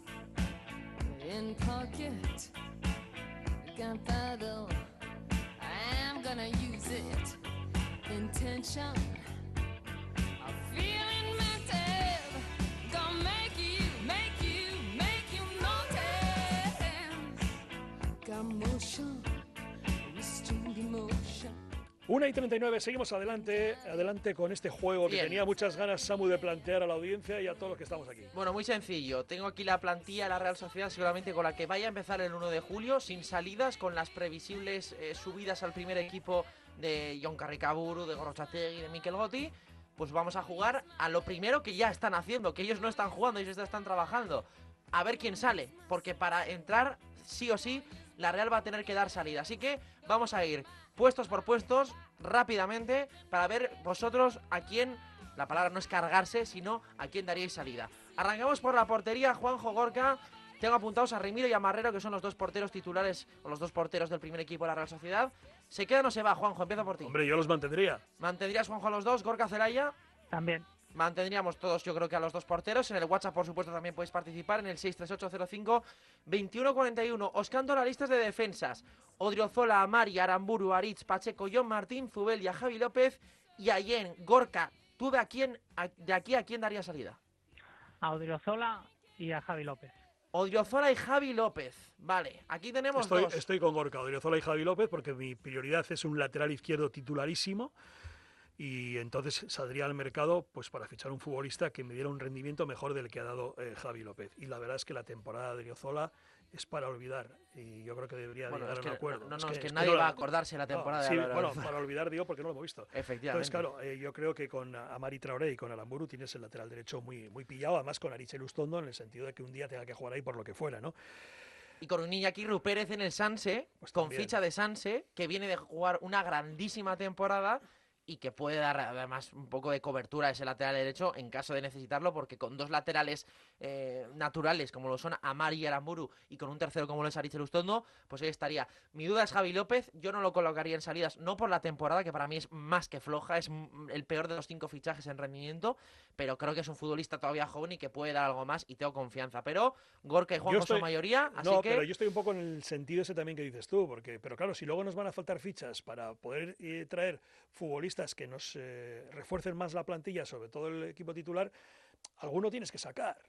in pocket, got that though, I'm gonna use it. Intention, I'm feeling mental, gonna make you notice. Got motion, restrained emotion. 1:39, seguimos adelante con este juego que Bien. tenía muchas ganas Samu de plantear a la audiencia y a todos los que estamos aquí. Bueno, muy sencillo. Tengo aquí la plantilla de la Real Sociedad, seguramente con la que vaya a empezar el 1 de julio, sin salidas, con las previsibles subidas al primer equipo de Jon Carricaburu, de Gorrotxategi, de Mikel Gotti. Pues vamos a jugar a lo primero que ya están haciendo, que ellos no están jugando, ellos están trabajando. A ver quién sale, porque para entrar, sí o sí, la Real va a tener que dar salida. Así que vamos a ir puestos por puestos, rápidamente, para ver vosotros a quién, la palabra no es cargarse, sino a quién daríais salida. Arrancamos por la portería, Juanjo, Gorka. Tengo apuntados a Remiro y a Marrero, que son los dos porteros titulares, o los dos porteros del primer equipo de la Real Sociedad. ¿Se queda o no se va, Juanjo? Empiezo por ti. Hombre, yo los mantendría. ¿Mantendrías, Juanjo, a los dos? Gorka, Celaya. También. Mantendríamos todos, yo creo que a los dos porteros. En el WhatsApp, por supuesto, también podéis participar en el 63805-2141. Os canto las listas de defensas. Odriozola, Amari, Aramburu, Aritz, Pacheco, John Martín, Zubeldia, Javi López y Allen. Gorka, ¿tú de aquí a quién darías salida? A Odriozola y a Javi López. Odriozola y Javi López. Vale, aquí tenemos dos. Estoy con Gorka, Odriozola y Javi López, porque mi prioridad es un lateral izquierdo titularísimo. Y entonces saldría al mercado pues para fichar un futbolista que me diera un rendimiento mejor del que ha dado Javi López. Y la verdad es que la temporada de Odriozola es para olvidar, y yo creo que debería Bueno, llegar es a un que, acuerdo. es que nadie no va a acordarse de la temporada sí, de Álvaro bueno, Odriozola. para olvidar digo porque no lo hemos visto. Efectivamente. Entonces, claro, yo creo que con Amari Traoré y con Aramburu tienes el lateral derecho muy pillado, además con Arichel Ustondo, en el sentido de que un día tenga que jugar ahí por lo que fuera, ¿no? Y con un Iñaki Rupérez en el Sanse, Pues con también. ficha de Sanse, que viene de jugar una grandísima temporada y que puede dar además un poco de cobertura a ese lateral derecho en caso de necesitarlo, porque con dos laterales naturales como lo son Amari y Aramburu y con un tercero como lo es Arichel Ustondo, pues ahí estaría. Mi duda es Javi López, yo no lo colocaría en salidas, no por la temporada, que para mí es más que floja, es el peor de los 5 fichajes en rendimiento, pero creo que es un futbolista todavía joven y que puede dar algo más y tengo confianza. Pero Gorka y Juanjo son mayoría, así No, que... pero yo estoy un poco en el sentido ese también que dices tú, pero claro, si luego nos van a faltar fichas para poder traer futbolistas que nos refuercen más la plantilla, sobre todo el equipo titular, alguno tienes que sacar.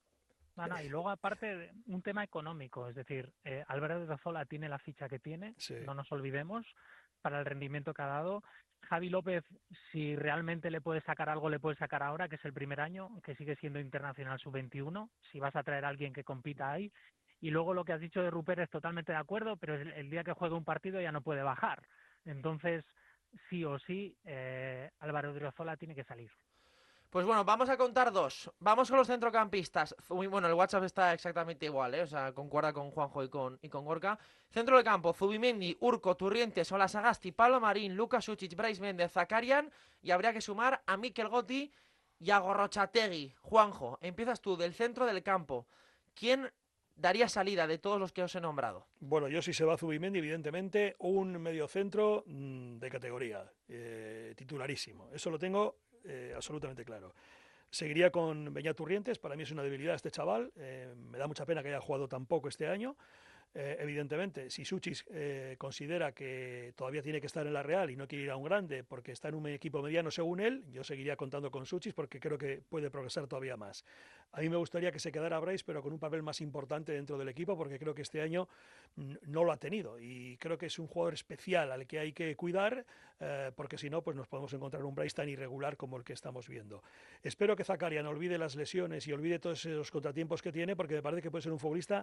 No, y luego aparte un tema económico, es decir, Álvaro Odriozola tiene la ficha que tiene, Sí. no nos olvidemos, para el rendimiento que ha dado. Javi López, si realmente le puede sacar algo, le puede sacar ahora, que es el primer año, que sigue siendo internacional sub-21, si vas a traer a alguien que compita ahí. Y luego lo que has dicho de Rupert es totalmente de acuerdo, pero el día que juegue un partido ya no puede bajar. Entonces, sí o sí, Álvaro Odriozola tiene que salir. Pues bueno, vamos a contar dos. Vamos con los centrocampistas. Bueno, el WhatsApp está exactamente igual, ¿eh? O sea, concuerda con Juanjo y con Gorka. Centro de campo, Zubimendi, Urco, Turrientes, Olasagasti, Pablo Marín, Lucas Uchic, Brais Méndez, Zakarian. Y habría que sumar a Mikel Gotti y a Gorrochategui. Juanjo, empiezas tú del centro del campo. ¿Quién daría salida de todos los que os he nombrado? Bueno, yo si se va Zubimendi, evidentemente, un mediocentro de categoría, titularísimo. Eso lo tengo absolutamente claro. Seguiría con Beñat Turrientes, para mí es una debilidad este chaval, me da mucha pena que haya jugado tan poco este año. Evidentemente, si Suchis considera que todavía tiene que estar en la Real y no quiere ir a un grande porque está en un equipo mediano según él, yo seguiría contando con Suchis porque creo que puede progresar todavía más. A mí me gustaría que se quedara Brais, pero con un papel más importante dentro del equipo, porque creo que este año no lo ha tenido y creo que es un jugador especial al que hay que cuidar, porque si no, pues nos podemos encontrar un Brais tan irregular como el que estamos viendo. Espero que Zakarian olvide las lesiones y olvide todos esos contratiempos que tiene, porque me parece que puede ser un futbolista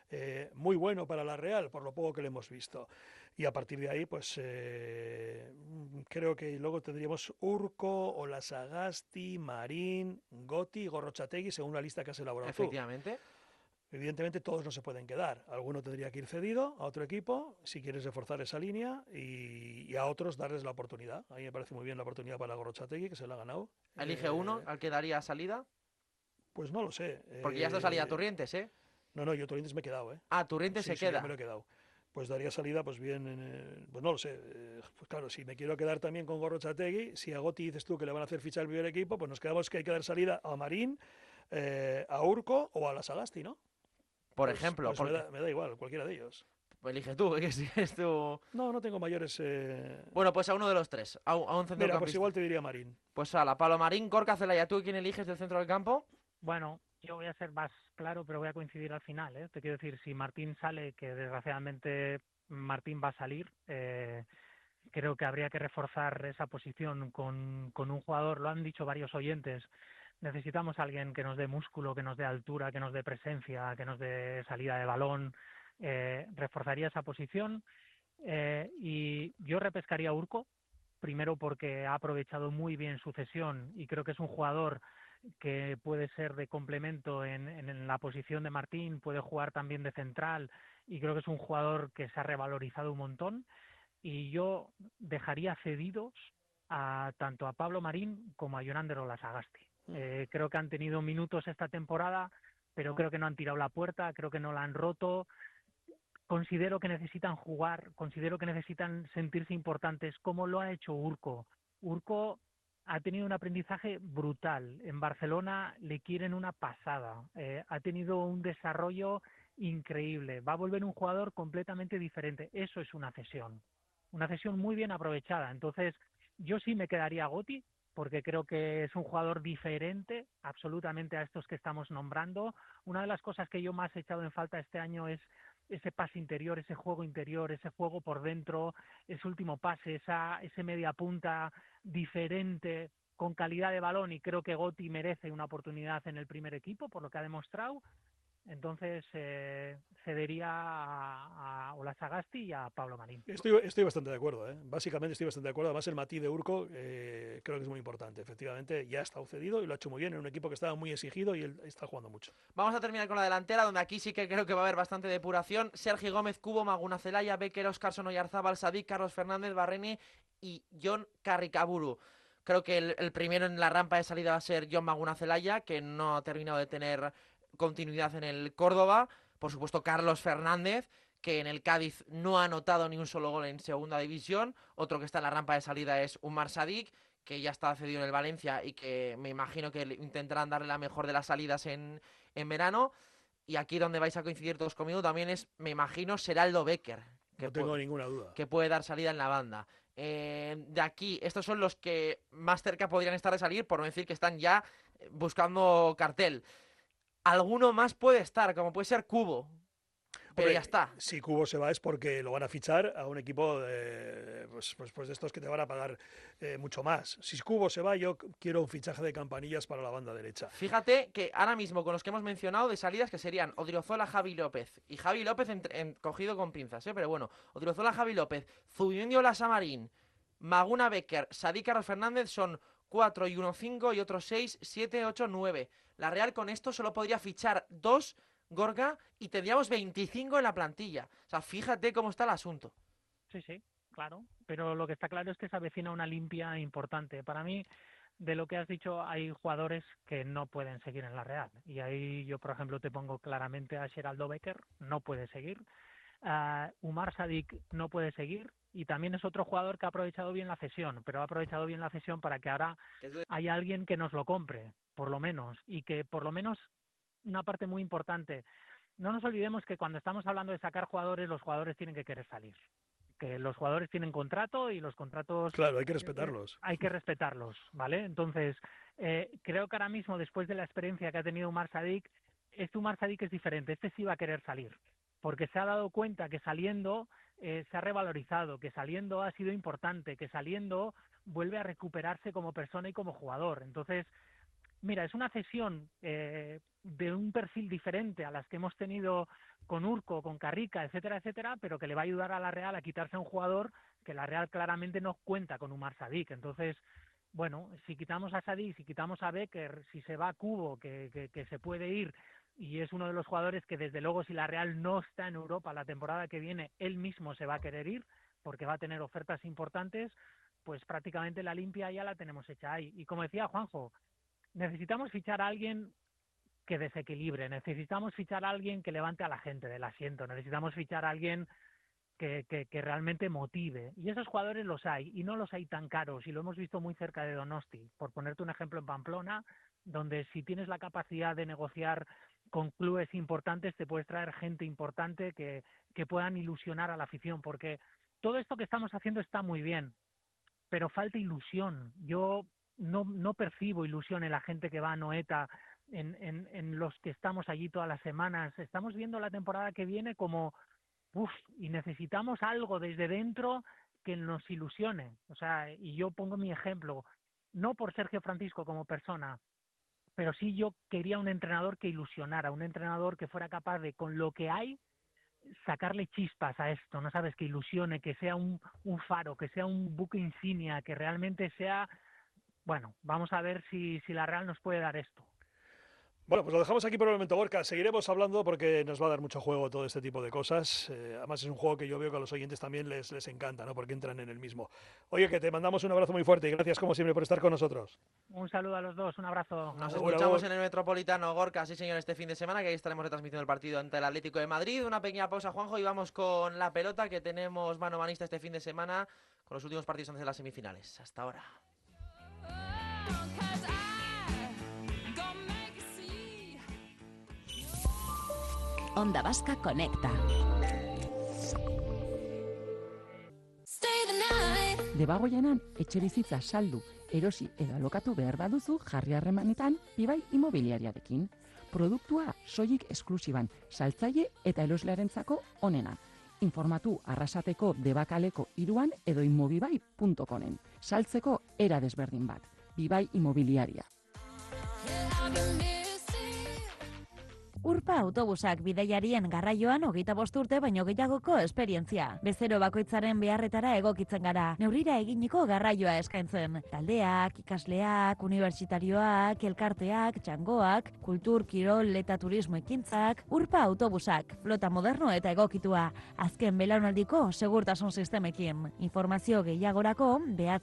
muy bueno para la Real, por lo poco que le hemos visto. Y a partir de ahí, pues creo que luego tendríamos Urco, Olasagasti, Marín, Gotti y Gorrochategui, según la lista que has elaborado Efectivamente. tú. Evidentemente todos no se pueden quedar. Alguno tendría que ir cedido a otro equipo, si quieres reforzar esa línea, y a otros darles la oportunidad. A mí me parece muy bien la oportunidad para Gorrochategui, que se la ha ganado. Elige uno al que daría salida. Pues no lo sé. Porque ya está salida Turrientes, ¿eh? No, yo Turrientes me he quedado, ¿eh? Ah, Turrientes se queda. Sí, me lo he quedado. Pues daría salida, pues bien, pues no lo sé. Pues claro, si me quiero quedar también con Gorrochategui, si a Gotti dices tú que le van a hacer fichar el primer equipo, pues nos quedamos que hay que dar salida a Marín, a Urco o a la Sagasti, ¿no? Por Pues, ejemplo. pues me da igual, cualquiera de ellos. Elige tú, que si es tú... No tengo mayores... Bueno, pues a uno de los tres, a un centrocampista. Mira, pues igual te diría Marín. Pues a la Pablo Marín, Gorka, Celaya, ¿tú quién eliges del centro del campo? Bueno, yo voy a ser más claro, pero voy a coincidir al final, ¿eh? Te quiero decir, si Martín sale, que desgraciadamente Martín va a salir, creo que habría que reforzar esa posición con un jugador, lo han dicho varios oyentes, necesitamos a alguien que nos dé músculo, que nos dé altura, que nos dé presencia, que nos dé salida de balón, reforzaría esa posición y yo repescaría a Urco, primero porque ha aprovechado muy bien su cesión y creo que es un jugador que puede ser de complemento en la posición de Martín, puede jugar también de central y creo que es un jugador que se ha revalorizado un montón y yo dejaría cedidos tanto a Pablo Marín como a Jonander Olasagasti. Creo que han tenido minutos esta temporada, pero creo que no han tirado la puerta, creo que no la han roto. Considero que necesitan jugar, considero que necesitan sentirse importantes, como lo ha hecho Urco. Urco ha tenido un aprendizaje brutal. En Barcelona le quieren una pasada. Ha tenido un desarrollo increíble. Va a volver un jugador completamente diferente. Eso es una cesión muy bien aprovechada. Entonces, yo sí me quedaría a Gotti, porque creo que es un jugador diferente absolutamente a estos que estamos nombrando. Una de las cosas que yo más he echado en falta este año es ese pase interior, ese juego interior, ese juego por dentro, ese último pase, ese media punta diferente, con calidad de balón, y creo que Gotti merece una oportunidad en el primer equipo por lo que ha demostrado. Entonces cedería a Ola Sagasti y a Pablo Marín. Estoy bastante de acuerdo, ¿eh? Básicamente estoy bastante de acuerdo. Además, el matiz de Urco creo que es muy importante. Efectivamente, ya ha estado cedido y lo ha hecho muy bien en un equipo que estaba muy exigido y él está jugando mucho. Vamos a terminar con la delantera, donde aquí sí que creo que va a haber bastante depuración. Sergi Gómez, Cubo, Maguna Celaya, Becker, Óscarson, Oyarzabal, Sadik, Carlos Fernández, Barrene y John Carricaburu. Creo que el primero en la rampa de salida va a ser John Maguna Celaya, que no ha terminado de tener continuidad en el Córdoba. Por supuesto, Carlos Fernández, que en el Cádiz no ha anotado ni un solo gol en segunda división. Otro que está en la rampa de salida es Umar Sadik, que ya está cedido en el Valencia y que me imagino que intentarán darle la mejor de las salidas en verano. Y aquí donde vais a coincidir todos conmigo también es, me imagino, Seraldo Becker, que No tengo ninguna duda. que puede dar salida en la banda. De aquí, estos son los que más cerca podrían estar de salir, por no decir que están ya buscando cartel. Alguno más puede estar, como puede ser Cubo, pero Hombre, ya está. Si Cubo se va es porque lo van a fichar a un equipo pues de estos que te van a pagar mucho más. Si Cubo se va, yo quiero un fichaje de Campanillas para la banda derecha. Fíjate que ahora mismo con los que hemos mencionado de salidas, que serían Odriozola, Javi López, y Javi López cogido con pinzas, pero bueno, Odriozola, Javi López, Zubimendi, Samarín, Maguna, Becker, Sadik, Carlos Fernández, son 4 y 1, 5 y otros 6, 7, 8, 9. La Real con esto solo podría fichar 2, Gorka, y tendríamos 25 en la plantilla. O sea, fíjate cómo está el asunto. Sí, claro. Pero lo que está claro es que se avecina una limpia importante. Para mí, de lo que has dicho, hay jugadores que no pueden seguir en la Real. Y ahí yo, por ejemplo, te pongo claramente a Seraldo Becker, no puede seguir. Umar Sadik no puede seguir. Y también es otro jugador que ha aprovechado bien la cesión, pero ha aprovechado bien la cesión para que ahora haya alguien que nos lo compre, por lo menos. Y que por lo menos, una parte muy importante, no nos olvidemos que cuando estamos hablando de sacar jugadores, los jugadores tienen que querer salir. Que los jugadores tienen contrato y los contratos... Claro, hay que respetarlos. Hay que respetarlos, ¿vale? Entonces, creo que ahora mismo, después de la experiencia que ha tenido Umar Sadik, Umar Sadik es diferente. Este sí va a querer salir, porque se ha dado cuenta que saliendo se ha revalorizado, que saliendo ha sido importante, que saliendo vuelve a recuperarse como persona y como jugador. Entonces, mira, es una cesión de un perfil diferente a las que hemos tenido con Urco, con Carrica, etcétera, etcétera, pero que le va a ayudar a la Real a quitarse a un jugador que la Real claramente no cuenta con Umar Sadik. Entonces, bueno, si quitamos a Sadik, si quitamos a Becker, si se va a Cubo, que se puede ir, y es uno de los jugadores que desde luego, si la Real no está en Europa la temporada que viene, él mismo se va a querer ir, porque va a tener ofertas importantes, pues prácticamente la limpia ya la tenemos hecha ahí. Y como decía Juanjo, necesitamos fichar a alguien que desequilibre, necesitamos fichar a alguien que levante a la gente del asiento, necesitamos fichar a alguien que realmente motive. Y esos jugadores los hay, y no los hay tan caros, y lo hemos visto muy cerca de Donosti. Por ponerte un ejemplo, en Pamplona, donde si tienes la capacidad de negociar con clubes importantes, te puedes traer gente importante que puedan ilusionar a la afición, porque todo esto que estamos haciendo está muy bien, pero falta ilusión. Yo no percibo ilusión en la gente que va a Noeta, en los que estamos allí todas las semanas. Estamos viendo la temporada que viene como, y necesitamos algo desde dentro que nos ilusione. O sea, y yo pongo mi ejemplo, no por Sergio Francisco como persona, pero sí yo quería un entrenador que ilusionara, un entrenador que fuera capaz de, con lo que hay, sacarle chispas a esto, ¿no sabes? Que ilusione, que sea un faro, que sea un buque insignia, que realmente sea... Bueno, vamos a ver si la Real nos puede dar esto. Bueno, pues lo dejamos aquí por el momento, Gorka. Seguiremos hablando porque nos va a dar mucho juego todo este tipo de cosas. Además es un juego que yo veo que a los oyentes también les encanta, ¿no? Porque entran en el mismo. Oye, que te mandamos un abrazo muy fuerte y gracias como siempre por estar con nosotros. Un saludo a los dos, un abrazo. Nos escuchamos en el Metropolitano, Gorka, sí señor, este fin de semana, que ahí estaremos retransmitiendo el partido ante el Atlético de Madrid. Una pequeña pausa, Juanjo, y vamos con la pelota, que tenemos mano manista este fin de semana con los últimos partidos antes de las semifinales. Hasta ahora. Onda Vasca Conecta. Debagoienan etxebizitza saldu erosi edo alokatu behar baduzu jarri harremanetan Bibai Imobiliariarekin. Produktua soilik esklusiban, saltzaile eta eroslearentzako onena. Informatu Arrasateko Debakaleko 3 edo inmobibai.comen. Saltzeko era desberdin bat. Bibai Imobiliaria. Urpa autobusak bidaiarien garraioan 25 urte baino gehiagoko esperientzia. Bezero bakoitzaren beharretara egokitzen gara. Neurrira eginiko garraioa eskaintzen. Taldeak, ikasleak, unibertsitarioak, elkarteak, txangoak, kultur, kirol eta turismo ekintzak, Urpa autobusak, flota moderno eta egokitua. Azken belaunaldiko segurtasun sistemekin. Informazio gehiagorako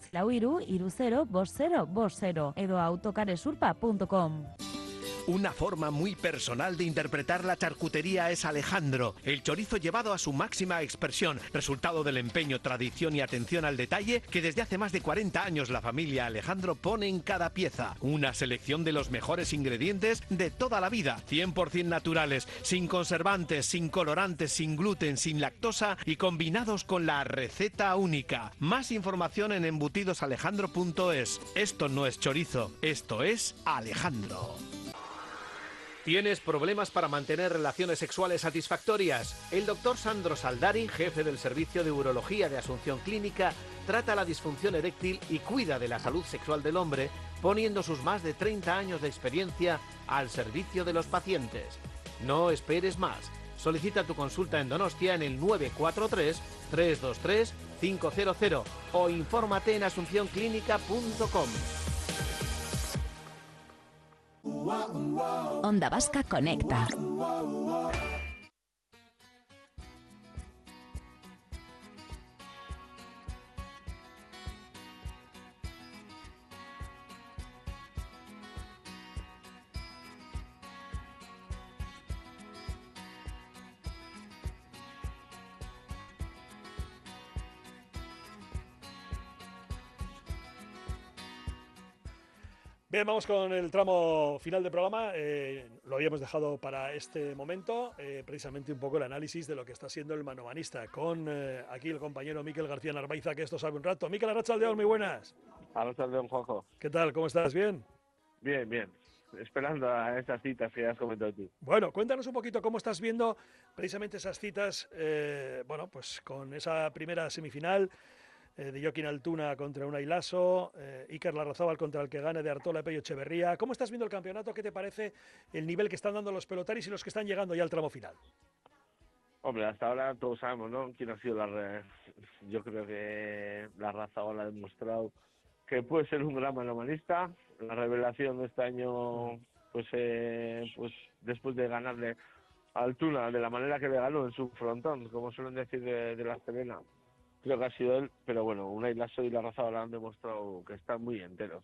943-305050 edo autocaresurpa.com. Una forma muy personal de interpretar la charcutería es Alejandro, el chorizo llevado a su máxima expresión, resultado del empeño, tradición y atención al detalle que desde hace más de 40 años la familia Alejandro pone en cada pieza. Una selección de los mejores ingredientes de toda la vida, 100% naturales, sin conservantes, sin colorantes, sin gluten, sin lactosa y combinados con la receta única. Más información en embutidosalejandro.es. Esto no es chorizo, esto es Alejandro. ¿Tienes problemas para mantener relaciones sexuales satisfactorias? El doctor Sandro Saldari, jefe del Servicio de Urología de Asunción Clínica, trata la disfunción eréctil y cuida de la salud sexual del hombre, poniendo sus más de 30 años de experiencia al servicio de los pacientes. No esperes más. Solicita tu consulta en Donostia en el 943-323-500 o infórmate en asuncionclínica.com. Onda Vasca Conecta. Bien, vamos con el tramo final del programa. Lo habíamos dejado para este momento, precisamente un poco el análisis de lo que está siendo el manomanista, con aquí el compañero Mikel García Narvaiza, que esto sabe un rato. Mikel, Arratsaldeon, muy buenas. Arratsaldeon, Juanjo. ¿Qué tal? ¿Cómo estás? ¿Bien? Bien, bien. Esperando a esas citas que has comentado tú. Bueno, cuéntanos un poquito cómo estás viendo precisamente esas citas, bueno, pues con esa primera semifinal, de Joaquín Altuna contra Unai Laso, Iker Larrazábal contra el que gane de Artola Pello Echeverría. ¿Cómo estás viendo el campeonato? ¿Qué te parece el nivel que están dando los pelotaris y los que están llegando ya al tramo final? Hombre, hasta ahora todos sabemos, ¿no?, quién ha sido yo creo que Larrazábal ha demostrado que puede ser un gran manomanista. La revelación de este año, pues después de ganarle a Altuna de la manera que le ganó en su frontón, como suelen decir de la Serena, creo que ha sido él, pero bueno, Unai Laso y Larrazábal han demostrado que están muy enteros.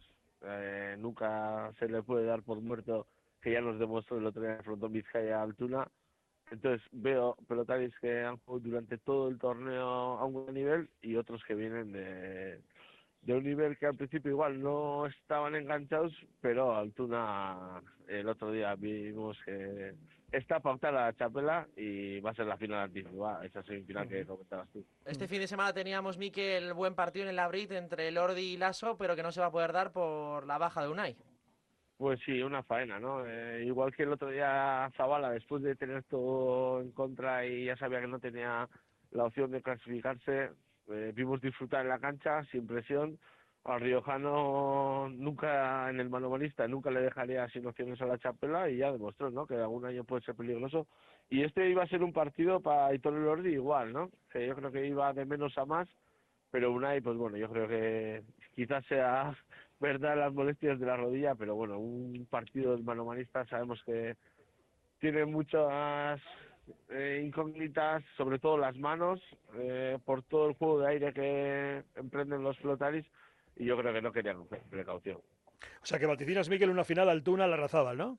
Nunca se le puede dar por muerto, que ya nos demostró el otro día en el frontón Vizcaya Altuna. Entonces veo pelotaris que han jugado durante todo el torneo a un buen nivel y otros que vienen de un nivel que al principio igual no estaban enganchados, pero Altuna el otro día vimos que está pautada la chapela y va a ser la final antigua, esa semifinal que comentabas tú. Este fin de semana teníamos, Mikel, buen partido en el Labrit entre Lordi y Laso, pero que no se va a poder dar por la baja de Unai. Pues sí, una faena, ¿no? Igual que el otro día Zabala, después de tener todo en contra y ya sabía que no tenía la opción de clasificarse, vimos disfrutar en la cancha, sin presión. Al riojano nunca, en el manomanista, nunca le dejaría sin opciones a la chapela y ya demostró, ¿no?, que algún año puede ser peligroso. Y este iba a ser un partido para Aitor Elordi igual, ¿no? Que yo creo que iba de menos a más, pero Unai, pues bueno, yo creo que quizás sea verdad las molestias de la rodilla, pero bueno, un partido del manomanista sabemos que tiene muchas incógnitas, sobre todo las manos, por todo el juego de aire que emprenden los flotaris, y yo creo que no querían precaución. O sea que vaticinas, Mikel, una final Altuna Larrazábal, ¿no?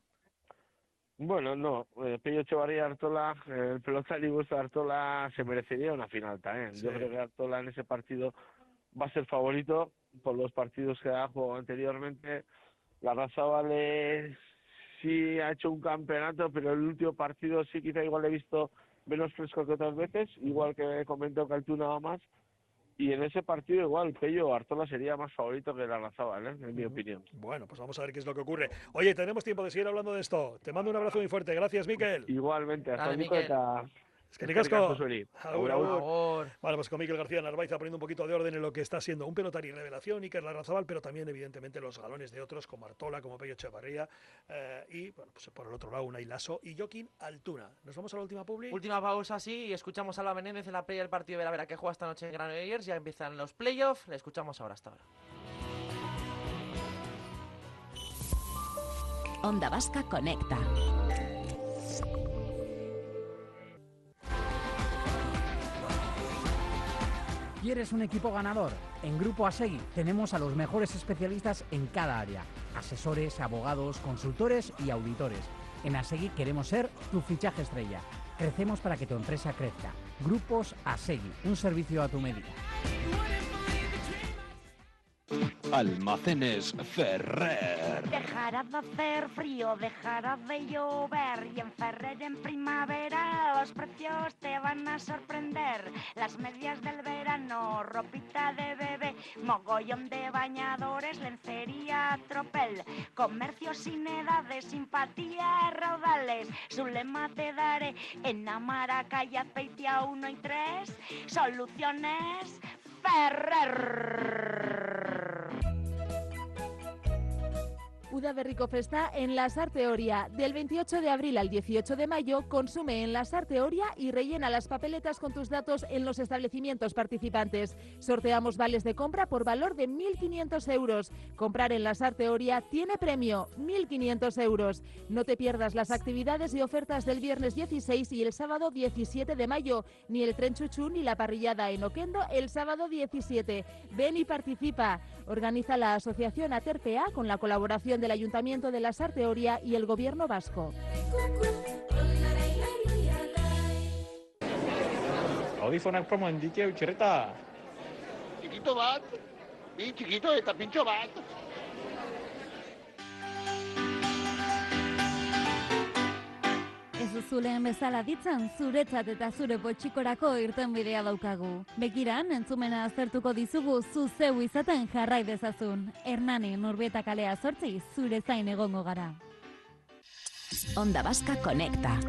Bueno, no, Pello Echeverría Artola, el pelotari vuestro Artola se merecería una final también. Sí. Yo creo que Artola en ese partido va a ser favorito por los partidos que ha jugado anteriormente. Larrazábal sí ha hecho un campeonato, pero el último partido sí quizá igual he visto menos fresco que otras veces, igual que comentó que Altuna va más. Y en ese partido igual Pello Artola sería más favorito que Larrazábal, en mi opinión. Bueno, pues vamos a ver qué es lo que ocurre. Oye, tenemos tiempo de seguir hablando de esto. Te mando un abrazo muy fuerte. Gracias, Mikel. Igualmente, hasta Dale, luego. Mikel. Es que ricasco. Agur, agur. Bueno, pues con Mikel García Narváez poniendo un poquito de orden en lo que está siendo un pelotari revelación, Iker Larrazábal, pero también evidentemente los galones de otros como Artola, como Pello Echevarría y bueno, pues por el otro lado Unai Laso y Joaquín Altuna. ¿Nos vamos a la última publi? Última pausa, sí, y escuchamos a Alba Menéndez en la previa del partido de Vera que juega esta noche en Granollers. Ya empiezan los playoffs, le escuchamos ahora hasta ahora. Onda Vasca Conecta. ¿Quieres un equipo ganador? En Grupo Asegui tenemos a los mejores especialistas en cada área. Asesores, abogados, consultores y auditores. En Asegui queremos ser tu fichaje estrella. Crecemos para que tu empresa crezca. Grupos Asegui, un servicio a tu medida. Almacenes Ferrer. Dejará de hacer frío, dejará de llover y en Ferrer en primavera los precios te van a sorprender. Las medias del verano, ropita de bebé, mogollón de bañadores, lencería, tropel, comercio sin edades, simpatía, raudales. Su lema te daré en Amaraca y Azpeitia 1 y 3, soluciones Ferrer. Udaberriko Festa en la Sarteoria. Del 28 de abril al 18 de mayo, consume en la Sarteoria y rellena las papeletas con tus datos en los establecimientos participantes. Sorteamos vales de compra por valor de 1.500 euros. Comprar en la Sarteoria tiene premio, 1.500 euros. No te pierdas las actividades y ofertas del viernes 16 y el sábado 17 de mayo, ni el tren chuchú ni la parrillada en Oquendo el sábado 17. Ven y participa. Organiza la asociación Aterpea con la colaboración del Ayuntamiento de la Sarteoria y el Gobierno vasco. Audifonak promo indique utxerreta. Txikito bat, bi txikito eta pintxo bat. Ez duzuleen bezala ditzen, zuretzat eta zure potxikorako irtenbidea daukagu. Begiran, entzumena aztertuko dizugu zu zeu izaten jarrai dezazun. Hernani, Nurbieta kalea 8, zure zain egongo gara. Onda Vasca Conecta.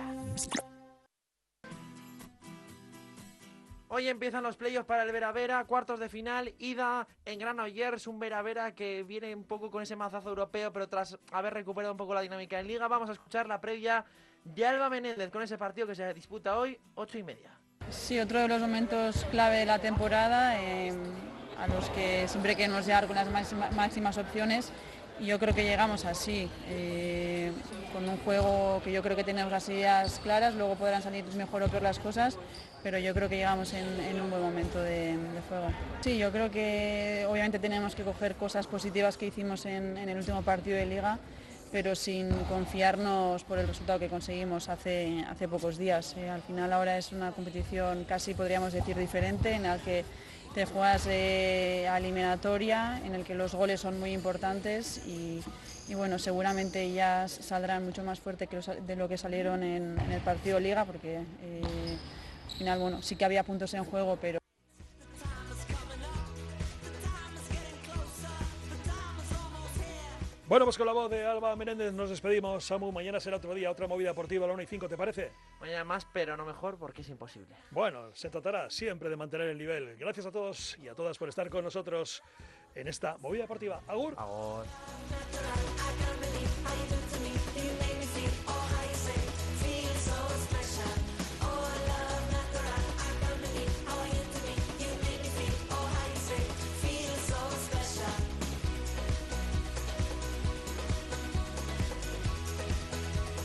Hoy empiezan los playoffs para el Vera-Vera, cuartos de final, ida en Granollers, un Vera-Vera que viene un poco con ese mazazo europeo, pero tras haber recuperado un poco la dinámica en Liga, vamos a escuchar la previa de Alba Menéndez con ese partido que se disputa hoy, 8:30. Sí, otro de los momentos clave de la temporada, a los que siempre queremos llegar con las máximas opciones, y yo creo que llegamos así, con un juego que yo creo que tenemos las ideas claras, luego podrán salir mejor o peor las cosas, pero yo creo que llegamos en un buen momento de juego. Sí, yo creo que obviamente tenemos que coger cosas positivas que hicimos en el último partido de Liga, pero sin confiarnos por el resultado que conseguimos hace pocos días. Al final ahora es una competición casi podríamos decir diferente, en la que te juegas a eliminatoria, en el que los goles son muy importantes y bueno, seguramente ya saldrán mucho más fuerte de lo que salieron en el partido Liga, porque al final bueno, sí que había puntos en juego, pero Bueno, pues con la voz de Alba Menéndez nos despedimos. Samu, mañana será otro día, otra movida deportiva a la 1:05, ¿te parece? Mañana más, pero no mejor, porque es imposible. Bueno, se tratará siempre de mantener el nivel. Gracias a todos y a todas por estar con nosotros en esta movida deportiva. Agur. Agur.